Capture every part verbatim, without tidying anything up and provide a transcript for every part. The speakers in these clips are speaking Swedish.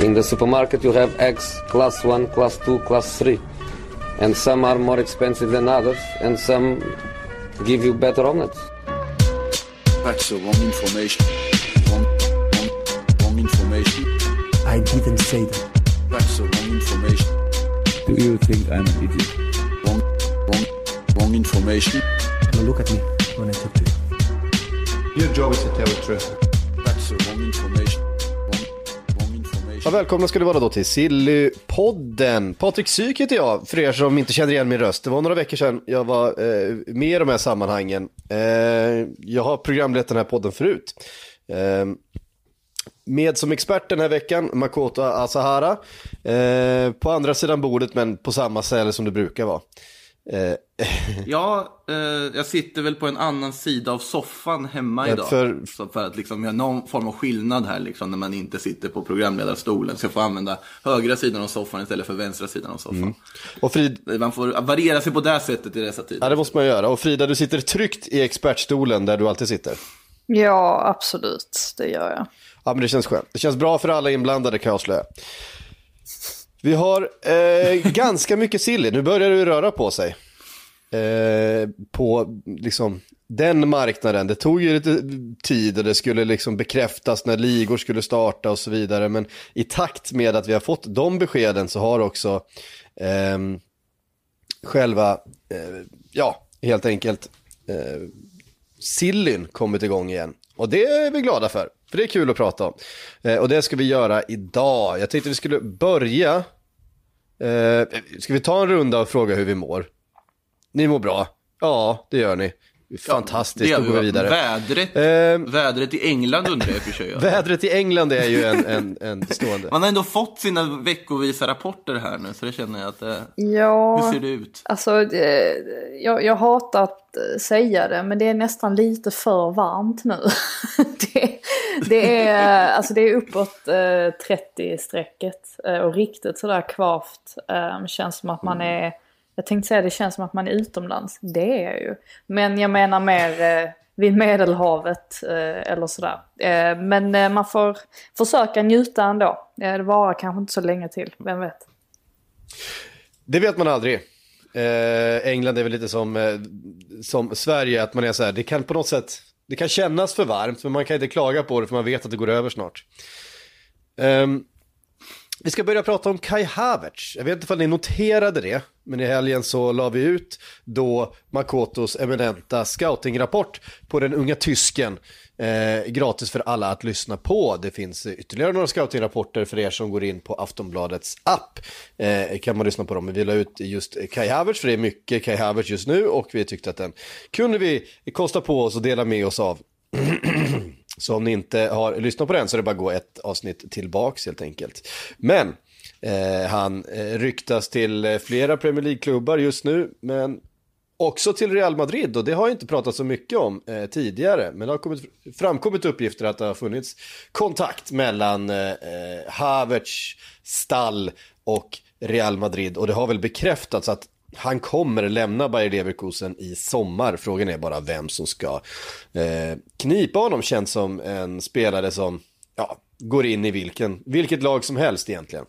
In the supermarket you have eggs class one, class two, class three. And some are more expensive than others, and some give you better omelets. That's the wrong information. Wrong, wrong, wrong information. I didn't say that. That's the wrong information. Do you think I'm an idiot? Wrong, wrong, wrong information. Now look at me when I talk to you. Your job is to tell the truth. That's the wrong information. Wrong, wrong information. Ja, välkomna ska du vara då till Sillypodden. Patrik Syk heter jag, för er som inte känner igen min röst. Det var några veckor sedan jag var eh, med i de här sammanhangen. Eh, jag har programlett den här podden förut. Eh, med som expert den här veckan, Makoto Asahara. Eh, på andra sidan bordet, men på samma ställe som det brukar vara. Eh, ja, eh, jag sitter väl på en annan sida av soffan hemma idag. För, så för att liksom, jag har någon form av skillnad här liksom, när man inte sitter på programledarstolen. Så jag får använda högra sidan av soffan istället för vänstra sidan av soffan. Mm. Och Frid... Man får variera sig på det sättet i dessa tider. Ja, det måste man göra. Och Frida, du sitter tryggt i expertstolen där du alltid sitter. Ja, absolut. Det gör jag. Ja, men det känns skönt. Det känns bra för alla inblandade, kan jag avslöja. Vi har eh, ganska mycket silly. Nu börjar det röra på sig. Eh, på liksom den marknaden. Det tog ju lite tid och det skulle liksom bekräftas när ligor skulle starta och så vidare. Men i takt med att vi har fått de beskeden så har också eh, själva, eh, ja, helt enkelt eh, sillyn kommit igång igen. Och det är vi glada för. För det är kul att prata om. Eh, och det ska vi göra idag. Jag tänkte vi skulle börja. Eh, ska vi ta en runda och fråga hur vi mår? Ni mår bra? Ja, det gör ni. Fantastiskt, ja, då går vi vidare. Vädret, eh, vädret i England undrar jag för sig. Vädret i England är ju en, en, en stående. Man har ändå fått sina veckovisa rapporter här nu, så det känner jag att... Eh, ja, hur ser det ut? Alltså, det, jag, jag hatar att säga det, men det är nästan lite för varmt nu. det, det, är, alltså, det är uppåt eh, trettio-strecket eh, och riktigt sådär kvavt. Eh, känns som att man är... Jag tänkte säga det känns som att man är utomlands. Det är ju. Men jag menar mer eh, vid Medelhavet eh, eller sådär. Eh, men eh, man får försöka njuta ändå. Eh, det varar kanske inte så länge till. Vem vet? Det vet man aldrig. Eh, England är väl lite som, eh, som Sverige. Att man är så här, det kan på något sätt, det kan kännas för varmt. Men man kan inte klaga på det för man vet att det går över snart. Um, Vi ska börja prata om Kai Havertz. Jag vet inte om ni noterade det, men i helgen så la vi ut då Makotos eminenta scoutingrapport på den unga tysken. Eh, gratis för alla att lyssna på. Det finns ytterligare några scoutingrapporter för er som går in på Aftonbladets app. Eh, kan man lyssna på dem. Vi la ut just Kai Havertz, för det är mycket Kai Havertz just nu. Och vi tyckte att den kunde vi kosta på oss och dela med oss av. Så om ni inte har lyssnat på den så är det bara att gå ett avsnitt tillbaks helt enkelt. Men eh, han eh, ryktas till flera Premier League-klubbar just nu, men också till Real Madrid, och det har jag inte pratat så mycket om eh, tidigare. Men det har kommit, framkommit uppgifter att det har funnits kontakt mellan eh, Havertz, Stall och Real Madrid, och det har väl bekräftats att han kommer lämna Bayer Leverkusen i sommar. Frågan är bara vem som ska eh, knipa honom. Känns som en spelare som ja, går in i vilken, vilket lag som helst egentligen.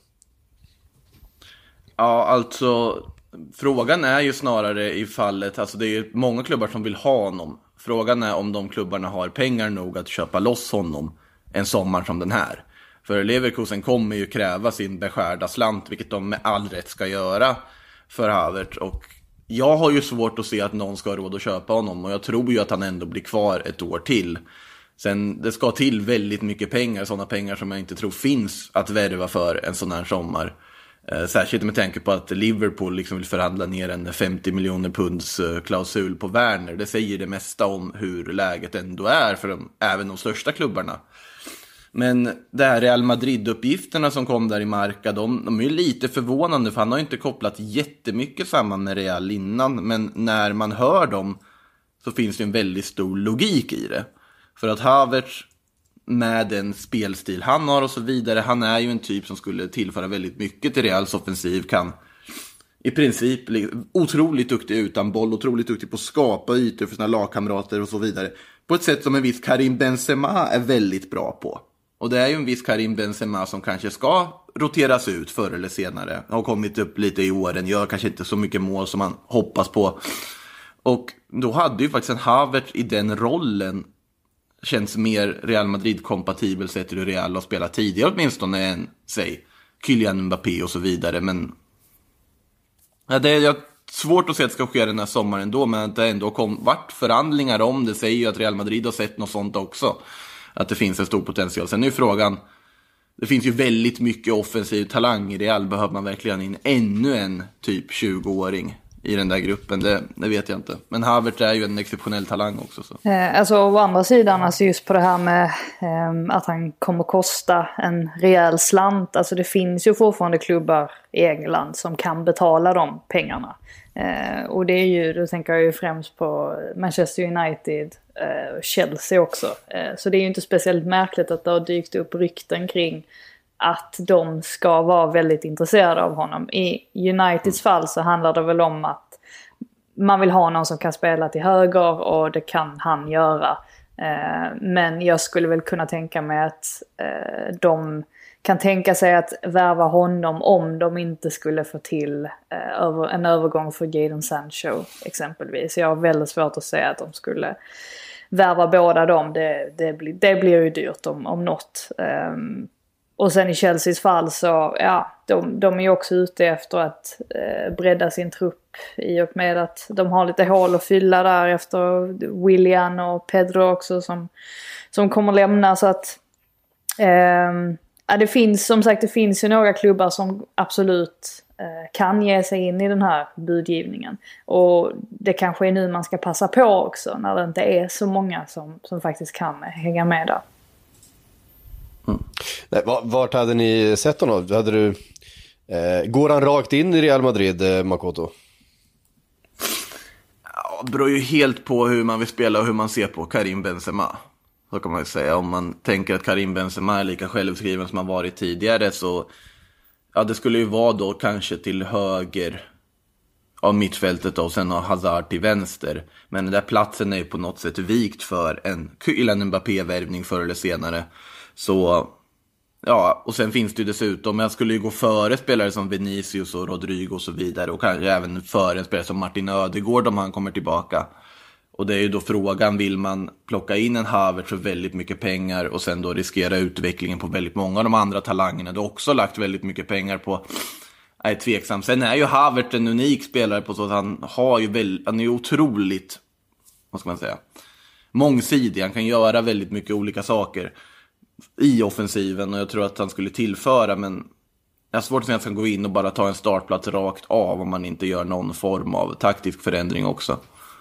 Ja, alltså frågan är ju snarare i fallet, alltså det är ju många klubbar som vill ha honom. Frågan är om de klubbarna har pengar nog att köpa loss honom en sommar som den här. För Leverkusen kommer ju kräva sin beskärda slant, vilket de med all rätt ska göra för Havertz, och jag har ju svårt att se att någon ska ha råd att köpa honom, och jag tror ju att han ändå blir kvar ett år till. Sen det ska till väldigt mycket pengar, sådana pengar som jag inte tror finns att värva för en sån här sommar. Eh, särskilt med tanke på att Liverpool liksom vill förhandla ner en femtio miljoner punds klausul på Werner. Det säger det mesta om hur läget ändå är för de, även de största klubbarna. Men det här Real Madrid-uppgifterna som kom där i Marca, de, de är ju lite förvånande, för han har ju inte kopplat jättemycket samman med Real innan. Men när man hör dem så finns det en väldigt stor logik i det. För att Havertz, med den spelstil han har och så vidare, han är ju en typ som skulle tillföra väldigt mycket till Reals offensiv. Kan i princip otroligt duktig utan boll, otroligt duktig på att skapa ytor för sina lagkamrater och så vidare. På ett sätt som en viss Karim Benzema är väldigt bra på. Och det är ju en viss Karim Benzema som kanske ska roteras ut förr eller senare. Har kommit upp lite i åren, gör kanske inte så mycket mål som man hoppas på. Och då hade ju faktiskt en Havertz i den rollen känns mer Real Madrid-kompatibel sett till hur Real har spelat tidigare åtminstone än, säg, Kylian Mbappé och så vidare. Men ja, det är svårt att se att det ska ske den här sommaren då, men att det ändå kom vart förhandlingar om det säger ju att Real Madrid har sett något sånt också. Att det finns en stor potential. Sen är ju frågan, det finns ju väldigt mycket offensiv talang i Real. Behöver man verkligen in ännu en typ tjugo-åring i den där gruppen? Det, det vet jag inte. Men Havertz är ju en exceptionell talang också. Så. Eh, alltså å andra sidan, alltså just på det här med eh, att han kommer kosta en rejäl slant. Alltså det finns ju fortfarande klubbar i England som kan betala de pengarna. Eh, och det är ju, då tänker jag ju främst på Manchester United och eh, Chelsea också. Eh, så det är ju inte speciellt märkligt att det har dykt upp rykten kring att de ska vara väldigt intresserade av honom. I Uniteds fall så handlar det väl om att man vill ha någon som kan spela till höger, och det kan han göra. Eh, men jag skulle väl kunna tänka mig att eh, de kan tänka sig att värva honom om de inte skulle få till eh, över, en övergång för Jadon Sancho exempelvis. Jag har väldigt svårt att säga att de skulle värva båda dem. Det, det, blir, det blir ju dyrt om, om något. Um, och sen i Chelseas fall så, ja, de, de är ju också ute efter att eh, bredda sin trupp i och med att de har lite hål att fylla där efter Willian och Pedro också som, som kommer lämna. Så att um, ja, det finns, som sagt, det finns ju några klubbar som absolut eh, kan ge sig in i den här budgivningen. Och det kanske är nu man ska passa på också, när det inte är så många som, som faktiskt kan hänga med där. Mm. Nej, vart hade ni sett honom? Hade du, eh, går han rakt in i Real Madrid, eh, Makoto? Ja, det beror ju helt på hur man vill spela och hur man ser på Karim Benzema. Så kan man ju säga. Om man tänker att Karim Benzema är lika självskriven som han varit tidigare, så ja, det skulle ju vara då kanske till höger av mittfältet och sen har Hazard till vänster. Men den där platsen är ju på något sätt vikt för en Kylian Mbappé-värvning förr eller senare. Så ja, och sen finns det ju dessutom, jag skulle ju gå före spelare som Vinicius och Rodrigo och så vidare, och kanske även före en spelare som Martin Ödegaard om han kommer tillbaka. Och det är ju då frågan, vill man plocka in en Havertz för väldigt mycket pengar och sen då riskera utvecklingen på väldigt många av de andra talangerna? Du har också lagt väldigt mycket pengar på, är tveksam. Sen är ju Havertz en unik spelare på så att han har ju väl, han är ju otroligt, vad ska man säga, mångsidig. Han kan göra väldigt mycket olika saker i offensiven, och jag tror att han skulle tillföra, men jag har svårt att säga att han ska gå in och bara ta en startplats rakt av om man inte gör någon form av taktisk förändring också.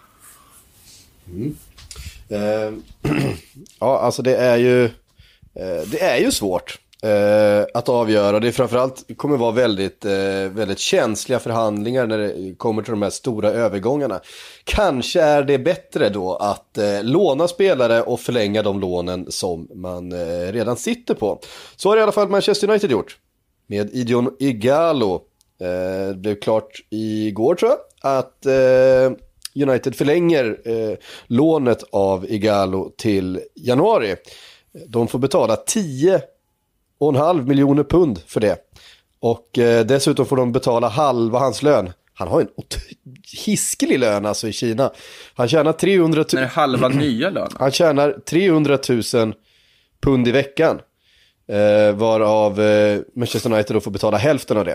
Mm. Eh, ja, alltså det är ju eh, det är ju svårt eh, att avgöra. Det är framförallt kommer vara väldigt eh, väldigt känsliga förhandlingar när det kommer till de här stora övergångarna. Kanske är det bättre då att eh, låna spelare och förlänga de lånen som man eh, redan sitter på. Så har i alla fall Manchester United gjort med Idion Ighalo. Eh, det blev klart igår, tror jag, att eh, United förlänger eh, lånet av Ighalo till januari. De får betala tio komma fem miljoner pund för det. Och eh, dessutom får de betala halva hans lön. Han har en hiskelig lön alltså i Kina. Han tjänar trehundra tusen... Är det halva nya lön? Han tjänar trehundra tusen pund i veckan. Eh, varav eh, Manchester United då får betala hälften av det.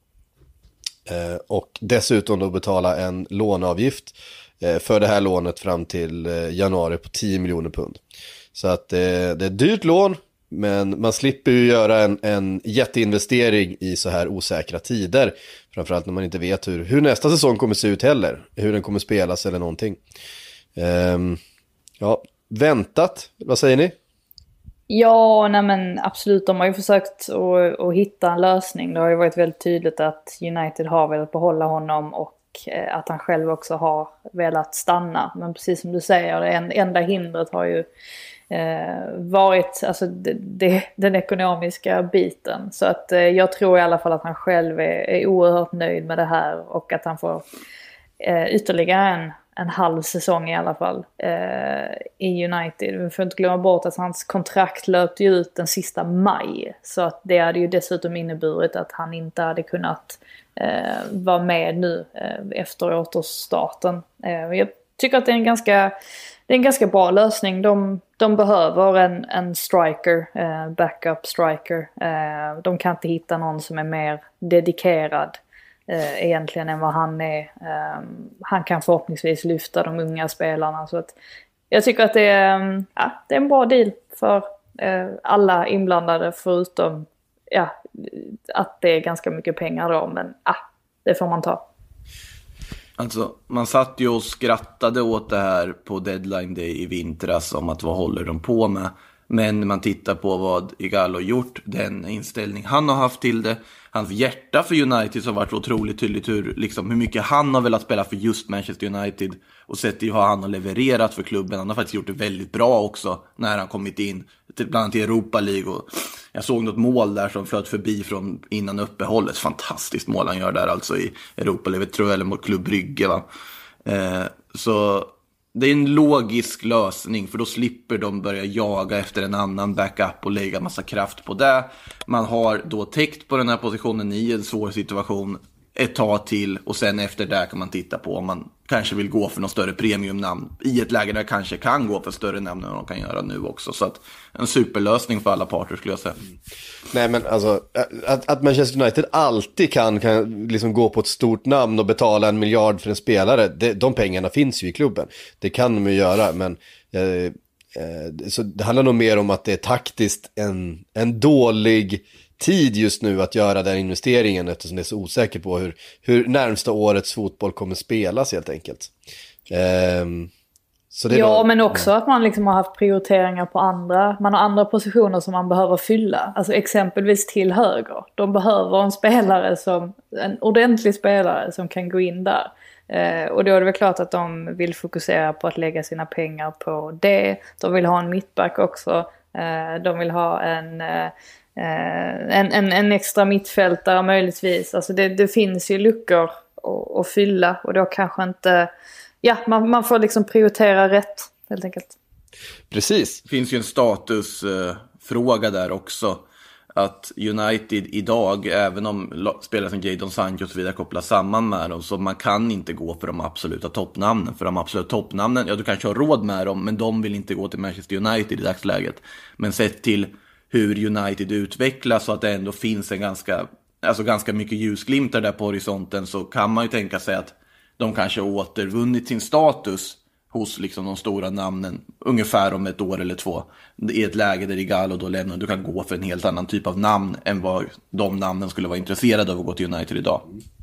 Eh, och dessutom då betala en låneavgift eh, för det här lånet fram till eh, januari på tio miljoner pund. Så att eh, det är ett dyrt lån, men man slipper ju göra en, en jätteinvestering i så här osäkra tider. Framförallt när man inte vet hur, hur nästa säsong kommer se ut heller. Hur den kommer spelas eller någonting. Eh, ja, väntat. Vad säger ni? Ja, nej men absolut. De har ju försökt att, att hitta en lösning. Det har ju varit väldigt tydligt att United har velat behålla honom och att han själv också har velat stanna. Men precis som du säger, det enda hindret har ju eh, varit alltså, det, det, den ekonomiska biten. Så att eh, jag tror i alla fall att han själv är, är oerhört nöjd med det här och att han får eh, ytterligare en en halv säsong i alla fall eh, i United. Vi får inte glömma bort att hans kontrakt löpte ut den sista maj. Så att det hade ju dessutom inneburit att han inte hade kunnat eh, vara med nu eh, efter återstarten. Eh, jag tycker att det är en ganska, det är en ganska bra lösning. De, de behöver en, en striker, eh, backup striker. Eh, de kan inte hitta någon som är mer dedikerad eh, egentligen än vad han är. Eh, han kan förhoppningsvis lyfta de unga spelarna. Så att jag tycker att det är, ja, det är en bra deal för eh, alla inblandade förutom ja, att det är ganska mycket pengar då. Men ah, det får man ta. Alltså, man satt ju och skrattade åt det här på deadline day i vintras om att vad håller de på med. Men när man tittar på vad Ighalo gjort, den inställning han har haft till det, hans hjärta för United som har varit otroligt tydligt hur, liksom, hur mycket han har velat spela för just Manchester United och sett hur han har levererat för klubben. Han har faktiskt gjort det väldigt bra också när han kommit in till bland annat i Europa League. Och jag såg något mål där som flöt förbi från innan uppehållet. Fantastiskt mål han gör där alltså i Europa League, tror jag, eller mot Klubb Brygge, va? Eh, så det är en logisk lösning, för då slipper de börja jaga efter en annan backup och lägga massa kraft på det. Man har då täckt på den här positionen i en svår situation ett tag till, och sen efter det kan man titta på om man kanske vill gå för någon större premiumnamn i ett läge där jag kanske kan gå för större namn än de kan göra nu också. Så att en superlösning för alla parter skulle jag säga. Nej, men alltså att, att Manchester United alltid kan, kan liksom gå på ett stort namn och betala en miljard för en spelare, det, de pengarna finns ju i klubben. Det kan de ju göra, men eh, eh, så det handlar nog mer om att det är taktiskt en, en dålig tid just nu att göra den investeringen, eftersom det är så osäker på hur, hur närmsta årets fotboll kommer spelas helt enkelt. Um, så det ja, var, men också ja. att man liksom har haft prioriteringar på andra, man har andra positioner som man behöver fylla. Alltså exempelvis till höger. De behöver en spelare som, en ordentlig spelare som kan gå in där. Eh, och då är det väl klart att de vill fokusera på att lägga sina pengar på det. De vill ha en mittback också. Eh, de vill ha en... Eh, Uh, en, en, en extra mittfältare möjligtvis. Alltså det, det finns ju luckor att, att fylla, och då kanske inte, ja, man, man får liksom prioritera rätt helt enkelt. Precis. Det finns ju en statusfråga uh, där också, att United idag, även om spelare som Jadon Sancho och så vidare kopplas samman med dem, så man kan inte gå för de absoluta toppnamnen. För de absoluta toppnamnen, ja, du kanske har råd med dem, men de vill inte gå till Manchester United i dagsläget. Men sett till hur United utvecklas så att det ändå finns en ganska, alltså ganska mycket ljusglimtar där på horisonten, så kan man ju tänka sig att de kanske har återvunnit sin status hos liksom de stora namnen ungefär om ett år eller två, i ett läge där Ighalo då lämnar. Du kan gå för en helt annan typ av namn än vad de namnen skulle vara intresserade av att gå till United idag.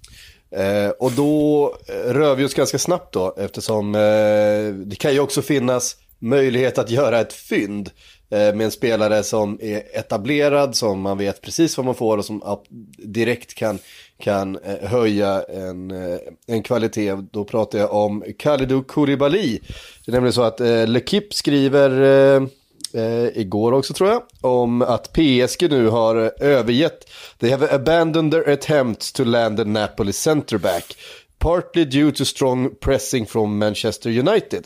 Eh, och då rör vi oss ganska snabbt då, eftersom eh, det kan ju också finnas möjlighet att göra ett fynd med en spelare som är etablerad, som man vet precis vad man får och som direkt kan, kan höja en, en kvalitet. Då pratar jag om Kalidou Koulibaly. Det är nämligen så att eh, L'Equipe skriver eh, eh, igår också, tror jag, om att P S G nu har övergett. They have abandoned their attempts to land a Napoli centerback, partly due to strong pressing from Manchester United.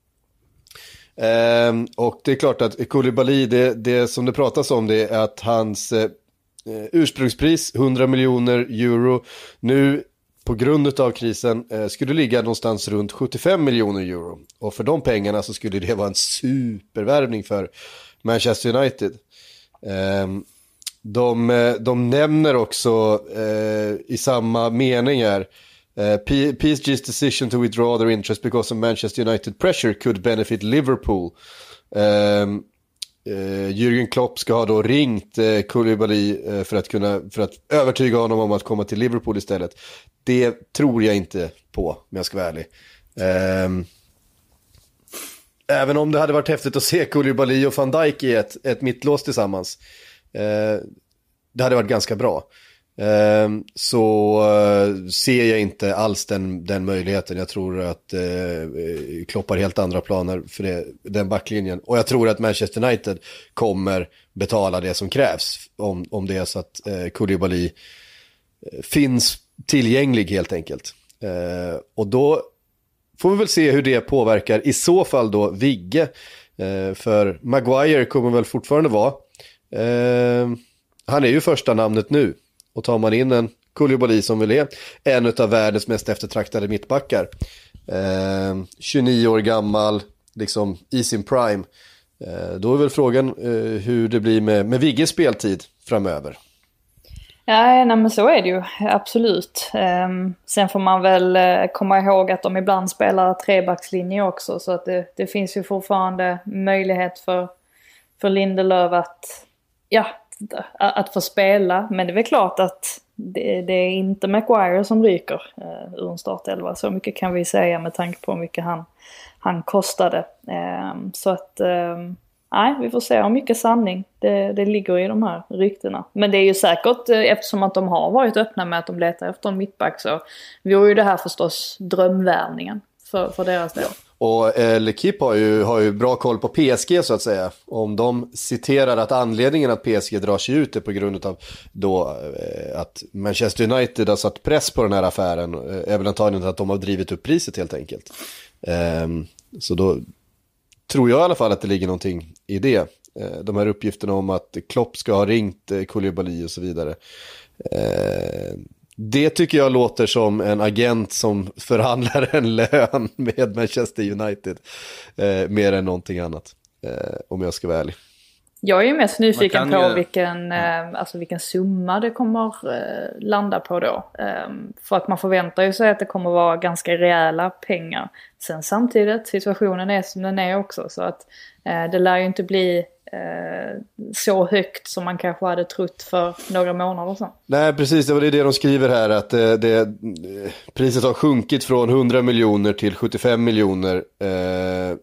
Um, och det är klart att Koulibaly, det, det som det pratas om, det är att hans eh, ursprungspris hundra miljoner euro nu på grund av krisen eh, skulle ligga någonstans runt sjuttiofem miljoner euro, och för de pengarna så skulle det vara en supervärvning för Manchester United. Um, de, de nämner också eh, i samma meningar Uh, P- PSG's decision to withdraw their interest because of Manchester United pressure could benefit Liverpool. Um, uh, Jürgen Klopp ska ha då ringt uh, Koulibaly uh, för att kunna för att övertyga honom om att komma till Liverpool istället. Det tror jag inte på, om jag ska vara ärlig. Um, även om det hade varit häftigt att se Koulibaly och Van Dijk i ett, ett mittlås tillsammans. Uh, det hade varit ganska bra. Um, så uh, ser jag inte alls den, den möjligheten. Jag tror att uh, Klopp har helt andra planer för det, den backlinjen. Och jag tror att Manchester United kommer betala det som krävs om, om det är så att uh, Koulibaly finns tillgänglig helt enkelt. Uh, och då får vi väl se hur det påverkar i så fall då Vigge. Eh, för Maguire kommer väl fortfarande vara. Eh, han är ju första namnet nu. Och tar man in en Koulibaly som väl är en av världens mest eftertraktade mittbackar. Eh, tjugonio år gammal, liksom i sin prime. Eh, då är väl frågan eh, hur det blir med, med Vigges speltid framöver. Ja, nej, men så är det ju, absolut. Um, sen får man väl uh, komma ihåg att de ibland spelar trebackslinje också. Så att det, det finns ju fortfarande möjlighet för, för Lindelöf att, ja, att få spela. Men det är väl klart att det, det är inte Maguire som ryker uh, ur en startelva. Så mycket kan vi säga med tanke på hur mycket han, han kostade. Um, så att... Um, Nej, vi får se hur mycket sanning det, det ligger i de här ryktena. Men det är ju säkert, eftersom att de har varit öppna med att de letar efter en mittback, så vore ju det här förstås drömvärvningen för, för deras del. Och eh, L'Equipe har ju, har ju bra koll på P S G så att säga. Om de citerar att anledningen att P S G drar sig ut är på grund av då eh, att Manchester United har satt press på den här affären, eh, är väl antagligen att de har drivit upp priset helt enkelt. Eh, så då tror jag i alla fall att det ligger någonting i det. De här uppgifterna om att Klopp ska ha ringt Koulibaly och så vidare. Det tycker jag låter som en agent som förhandlar en lön med Manchester United. Mer än någonting annat. Om jag ska vara ärlig. Jag är ju mest nyfiken på ju... vilken, eh, alltså vilken summa det kommer eh, landa på då. Eh, för att man förväntar ju sig att det kommer vara ganska rejäla pengar. Sen samtidigt, situationen är som den är också. Så att eh, det lär ju inte bli eh, så högt som man kanske hade trott för några månader sedan. Nej, precis. Det var det de skriver här. Att eh, det, priset har sjunkit från hundra miljoner till sjuttiofem miljoner eh,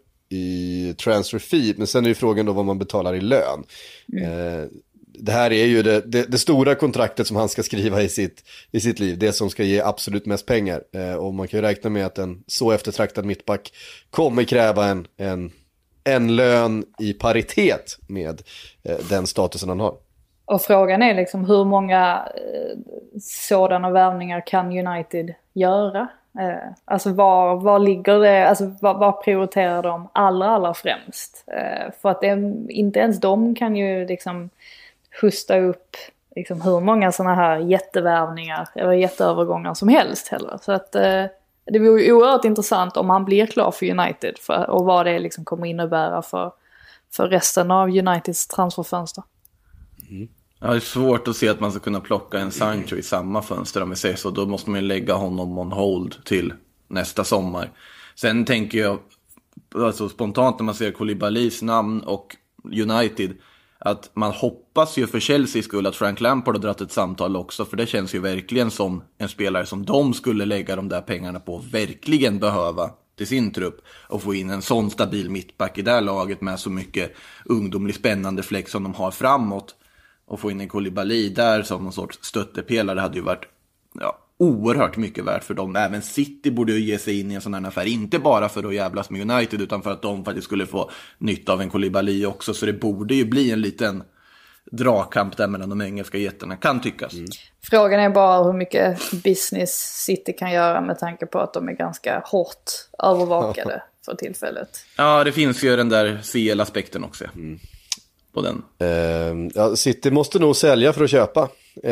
i transfer fee, men sen är ju frågan då vad man betalar i lön. Mm. Eh, det här är ju det, det, det stora kontraktet som han ska skriva i sitt, i sitt liv, det som ska ge absolut mest pengar. Eh, och man kan ju räkna med att en så eftertraktad mittback kommer kräva en, en, en lön i paritet med eh, den statusen han har. Och frågan är liksom hur många eh, sådana värvningar kan United göra? Eh, alltså var, var ligger det, alltså var, var prioriterar de allra allra främst? Eh, för att det, inte ens de kan ju liksom husta upp liksom hur många sådana här jättevärvningar eller jätteövergångar som helst heller. Så att eh, det vore ju oerhört intressant om han blir klar för United för, och vad det liksom kommer innebära för, för resten av Uniteds transferfönster. Mm. Ja, det är svårt att se att man ska kunna plocka en Sancho i samma fönster om vi säger så. Då måste man ju lägga honom on hold till nästa sommar. Sen tänker jag alltså spontant när man ser Koulibalys namn och United att man hoppas ju för Chelsea skull att Frank Lampard har dragit ett samtal också. För det känns ju verkligen som en spelare som de skulle lägga de där pengarna på och verkligen behöva till sin trupp och få in en sån stabil mittback i det här laget med så mycket ungdomlig spännande fläck som de har framåt. Och få in en Koulibaly där som någon sorts stöttepelare hade ju varit ja, oerhört mycket värt för dem. Även City borde ju ge sig in i en sån här affär. Inte bara för att jävlas med United utan för att de faktiskt skulle få nytta av en Koulibaly också. Så det borde ju bli en liten dragkamp där mellan de engelska jättarna, kan tyckas. Mm. Frågan är bara hur mycket business City kan göra med tanke på att de är ganska hårt övervakade för tillfället. Ja, det finns ju den där C L-aspekten också. Mm. På den. Uh, ja, City måste nog sälja för att köpa, uh,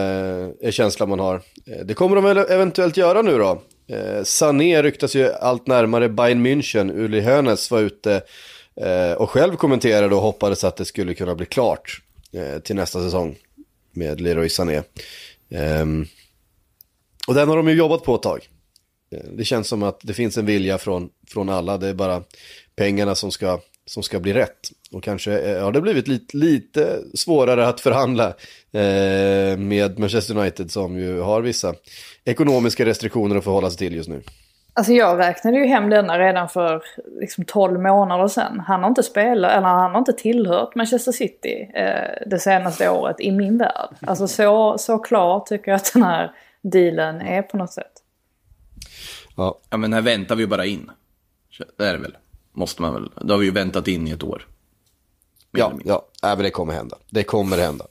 är känslan man har. Uh, det kommer de väl eventuellt göra nu då. Uh, Sané ryktas ju allt närmare Bayern München. Uli Hoeneß var ute uh, och själv kommenterade och hoppades att det skulle kunna bli klart uh, till nästa säsong med Leroy Sané. Um, och den har de ju jobbat på ett tag. Uh, det känns som att det finns en vilja från, från alla. Det är bara pengarna som ska som ska bli rätt. Och kanske har det blivit lite, lite svårare att förhandla eh, med Manchester United som ju har vissa ekonomiska restriktioner att förhålla sig till just nu. Alltså jag räknade ju hem denna redan för liksom tolv månader sedan. Han har inte spelat, eller han har inte tillhört Manchester City eh, det senaste året i min värld. Alltså så, så klar tycker jag att den här dealen är på något sätt. Ja, ja men här väntar vi bara in. Det är det väl. Måste man väl. Det har vi ju väntat in i ett år. Ja, ja. Äh, men det kommer hända. Det kommer hända.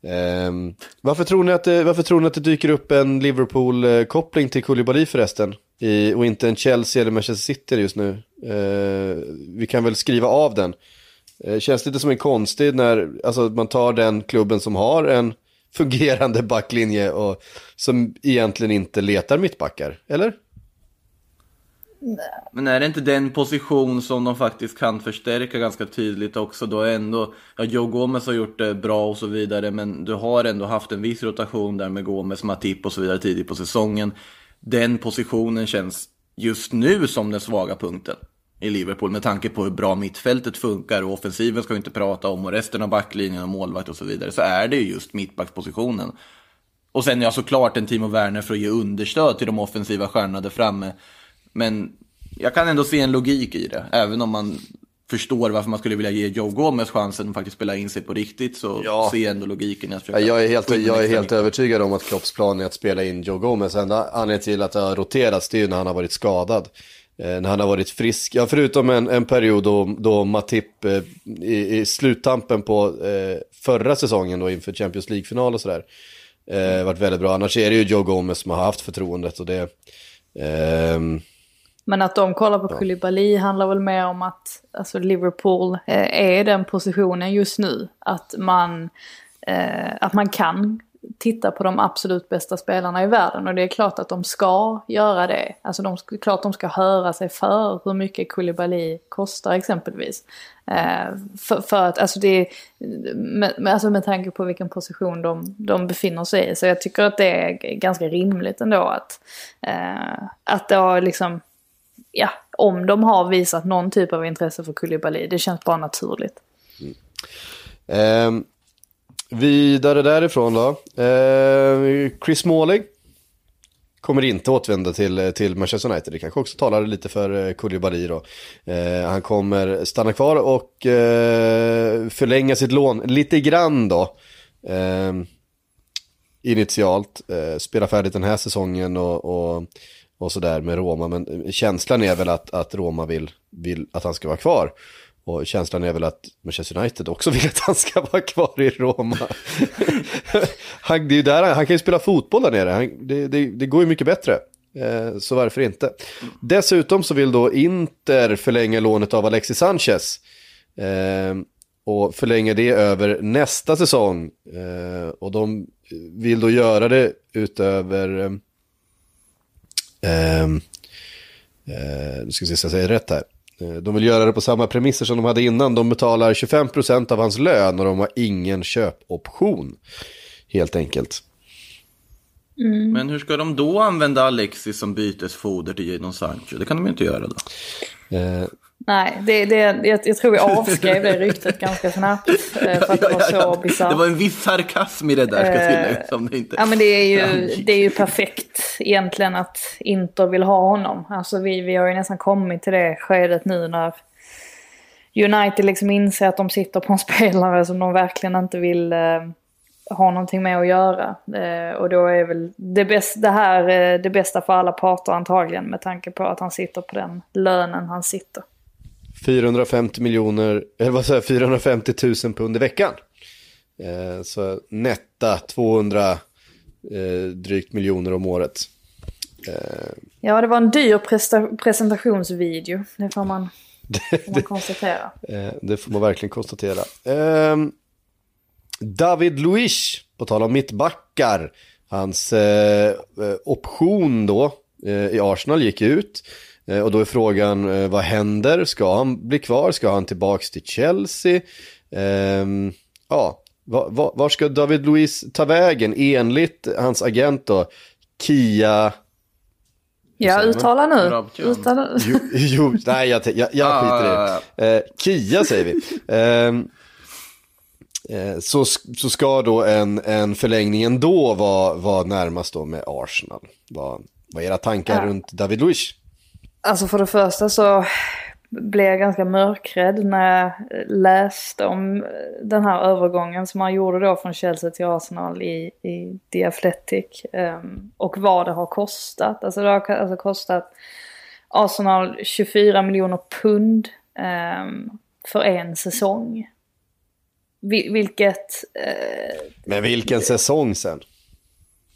Um, varför, tror ni att det, varför tror ni att det dyker upp en Liverpool-koppling till Koulibaly förresten? i, och inte en Chelsea eller Manchester City just nu. Eh, vi kan väl skriva av den. Eh, känns lite som en konstig när alltså, man tar den klubben som har en fungerande backlinje och som egentligen inte letar mittbackar, eller? Men är det inte den position som de faktiskt kan förstärka ganska tydligt också? Då är ändå, ja, Joe Gomez har gjort det bra och så vidare, men du har ändå haft en viss rotation där med Gomez, Matip och så vidare tidigt på säsongen. Den positionen känns just nu som den svaga punkten i Liverpool med tanke på hur bra mittfältet funkar och offensiven ska vi inte prata om och resten av backlinjen och målvakt och så vidare, så är det ju just mittbackspositionen. Och sen ja, såklart en Timo Werner för att ge understöd till de offensiva stjärnorna där framme. Men jag kan ändå se en logik i det. Även om man förstår varför man skulle vilja ge Joe Gomez chansen att faktiskt spela in sig på riktigt, så ja. ser jag ändå logiken. Jag, jag är helt, jag är helt övertygad om att Klopps plan är att spela in Joe Gomez. Enda anledningen till att det har roterats det är när han har varit skadad. Eh, när han har varit frisk. Ja, förutom en, en period då, då Matip eh, i, i sluttampen på eh, förra säsongen då, inför Champions League-final och sådär. Eh, varit väldigt bra. Annars är det ju Joe Gomez som har haft förtroendet och det... Eh, Men att de kollar på Koulibaly handlar väl mer om att alltså Liverpool eh, är den positionen just nu. Att man, eh, att man kan titta på de absolut bästa spelarna i världen. Och det är klart att de ska göra det. Alltså de, klart de ska höra sig för hur mycket Koulibaly kostar exempelvis. Eh, för, för att alltså det med, med, alltså med tanke på vilken position de, de befinner sig i. Så jag tycker att det är ganska rimligt ändå att, eh, att det har liksom... Ja, om de har visat någon typ av intresse för Koulibaly. Det känns bara naturligt. Mm. Eh, vidare därifrån då. Eh, Chris Smalling kommer inte återvända till, till Manchester United. Det kanske också talar lite för Koulibaly då. Eh, han kommer stanna kvar och eh, förlänga sitt lån lite grann då. Eh, initialt. Eh, spela färdigt den här säsongen och... och och så där med Roma, men känslan är väl att, att Roma vill, vill att han ska vara kvar, och känslan är väl att Manchester United också vill att han ska vara kvar i Roma. han, det är ju där, han kan ju spela fotboll där nere, han, det, det, det går ju mycket bättre, eh, så varför inte. Dessutom så vill då Inter förlänga lånet av Alexis Sanchez eh, och förlänga det över nästa säsong, eh, och de vill då göra det utöver eh, Uh, uh, nu ska vi se så jag säger rätt här. Uh, de vill göra det på samma premisser som de hade innan. De betalar tjugofem procent av hans lön och de har ingen köpoption, helt enkelt. Mm. Men hur ska de då använda Alexis som bytesfoder till Jadon Sancho? Det kan de inte göra då. Uh, Nej, det, det, jag, jag tror vi avskrev det ryktet ganska snabbt. För att det var så bizarrt. Det var en viss sarkasm i det där, ska tillägga, som det inte... Ja, men det är ju, det är ju perfekt egentligen att Inter vill ha honom. Alltså vi, vi har ju nästan kommit till det skedet nu när United liksom inser att de sitter på en spelare som de verkligen inte vill eh, ha någonting med att göra. Eh, och då är väl det, bäst, det här eh, det bästa för alla parter antagligen, med tanke på att han sitter på den lönen han sitter. fyrahundrafemtio miljoner, eller vad säger jag, fyrahundrafemtio tusen pund i veckan. Eh, så netta tvåhundra eh, drygt miljoner om året. Eh. Ja, det var en dyr presta- presentationsvideo. Det får man, det, får man konstatera. Eh, det får man verkligen konstatera. Eh, David Luiz, på tal om mittbackar, hans eh, option då eh, i Arsenal gick ut. Och då är frågan, vad händer? Ska han bli kvar? Ska han tillbaks till Chelsea? Um, ja, var, var, var ska David Luiz ta vägen? Enligt hans agent då, Kia... Ja, uttala nu. Uttala. Jo, jo, nej, jag, jag, jag skiter i det. Uh, Kia säger vi. Um, uh, så, så ska då en, en förlängning ändå vara var närmast då med Arsenal. Vad, vad är era tankar ja. runt David Luiz? Alltså för det första så blev jag ganska mörkrädd när jag läste om den här övergången som man gjorde då från Chelsea till Arsenal i, i The Athletic. Um, och vad det har kostat. Alltså det har alltså kostat Arsenal tjugofyra miljoner pund um, för en säsong. Vil- vilket... Uh, Men vilken säsong sen?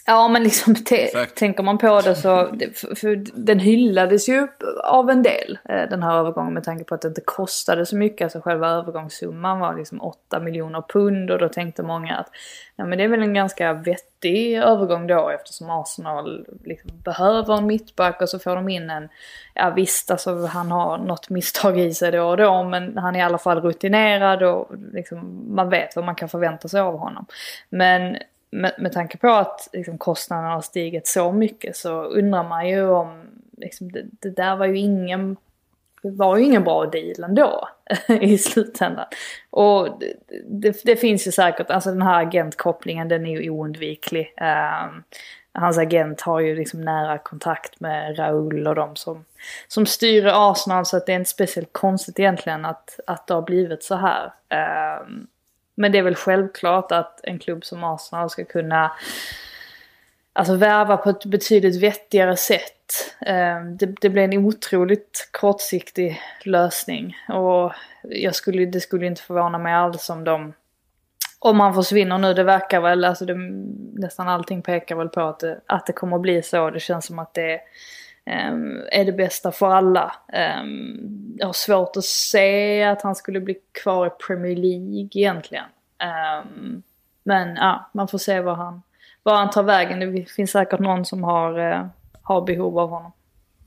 Ja, men liksom te- tänker man på det så, för, för den hyllades ju av en del, den här övergången, med tanke på att det inte kostade så mycket. Alltså själva övergångssumman var liksom åtta miljoner pund, och då tänkte många att ja, men det är väl en ganska vettig övergång då, eftersom Arsenal liksom behöver en mittback, och så får de in en, ja visst, alltså han har något misstag i sig då och då, men han är i alla fall rutinerad och liksom, man vet vad man kan förvänta sig av honom. Men Med, med tanke på att liksom, kostnaderna har stigit så mycket, så undrar man ju om liksom, det, det där var ju ingen det var ju ingen bra deal ändå i slutändan. Och det, det, det finns ju säkert, alltså den här agentkopplingen, den är ju oundviklig. Um, hans agent har ju liksom nära kontakt med Raúl och de som, som styr Arsenal, så att det är inte speciellt konstigt egentligen att, att det har blivit så här. Um, Men det är väl självklart att en klubb som Arsenal ska kunna alltså värva på ett betydligt vettigare sätt. Det, det blir en otroligt kortsiktig lösning. Och jag skulle, det skulle inte förvåna mig alls om de, om man försvinner nu. Det verkar väl, alltså det, nästan allting pekar väl på att det, att det kommer att bli så. Det känns som att det Um, är det bästa för alla. Um, jag har svårt att se att han skulle bli kvar i Premier League egentligen. Um, men ja, man får se vad han, vad han tar vägen. Det finns säkert någon som har, uh, har behov av honom.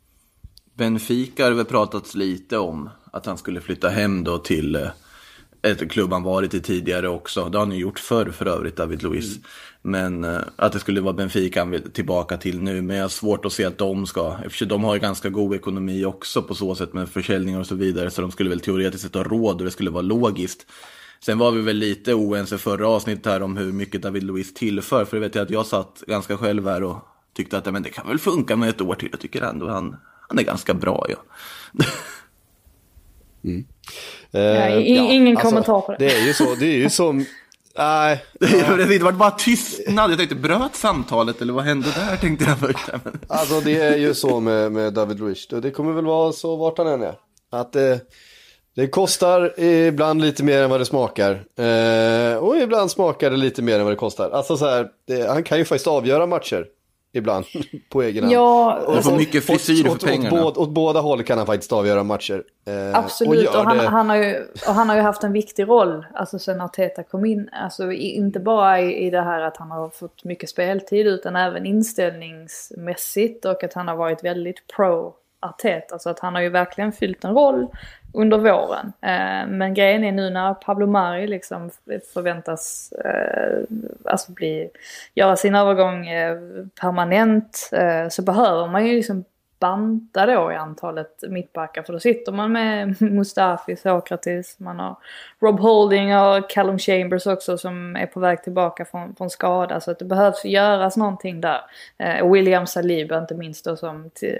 Benfica har väl pratats lite om att han skulle flytta hem då till uh, ett klubb han varit i tidigare också. Det har han ju gjort förr för övrigt, David Luiz. Mm. Men uh, att det skulle vara Benfica han vill tillbaka till nu. Men jag har svårt att se att de ska, eftersom de har ju ganska god ekonomi också på så sätt med försäljningar och så vidare. Så de skulle väl teoretiskt sett ha råd, och det skulle vara logiskt. Sen var vi väl lite oense förra avsnittet här om hur mycket David Luiz tillför. För det vet jag att jag satt ganska själv här och tyckte att men det kan väl funka med ett år till. Jag tycker ändå han, han är ganska bra, ja. mm. uh, ja, ingen ja, kommentar alltså, på det. Det är ju så, det är ju som... Nej. Det var bara tystnad. Jag tänkte, bröt samtalet eller vad hände där, tänkte jag först. Alltså det är ju så med, med David Luiz. Det kommer väl vara så vart han än är. Att det, det kostar ibland lite mer än vad det smakar. Eh, och ibland smakar det lite mer än vad det kostar. Alltså så här, det, han kan ju faktiskt avgöra matcher ibland på egen hand. Ja, och, och får mycket frisyr för pengarna. Åt, åt, åt båda håll kan han faktiskt avgöra matcher. Eh, Absolut, och, och, han, han har ju, och han har ju haft en viktig roll, alltså sen Arteta kom in. Alltså inte bara i, i det här att han har fått mycket speltid, utan även inställningsmässigt, och att han har varit väldigt pro Arteta. Alltså att han har ju verkligen fyllt en roll under våren. Eh, men grejen är nu när Pablo Mari liksom förväntas eh, alltså bli, göra sin övergång eh, permanent, eh, så behöver man ju liksom banta då i antalet mittbackar. För då sitter man med Mustafi, Sokratis, man har Rob Holding och Callum Chambers också som är på väg tillbaka från, från skada. Så att det behövs göras någonting där. Eh, William Saliba inte minst då, som till,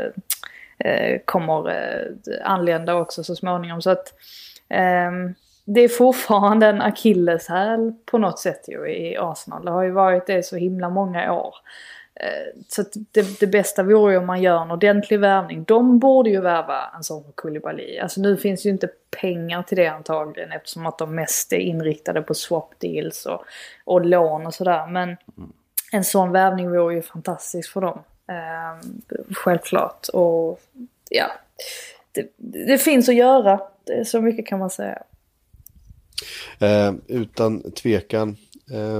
eh, kommer eh, anlända också så småningom. Så att eh, det är fortfarande en akilleshäl på något sätt ju i Arsenal. Det har ju varit det så himla många år. Så att det, det bästa vore ju om man gör en ordentlig värvning. De borde ju värva en sån Koulibaly. Alltså nu finns ju inte pengar till det antagligen, eftersom att de mest är inriktade på swap deals och, och lån och sådär. Men en sån värvning vore ju fantastisk för dem. Eh, självklart. Och ja, det, det finns att göra. Det, så mycket kan man säga. Eh, utan tvekan. Eh,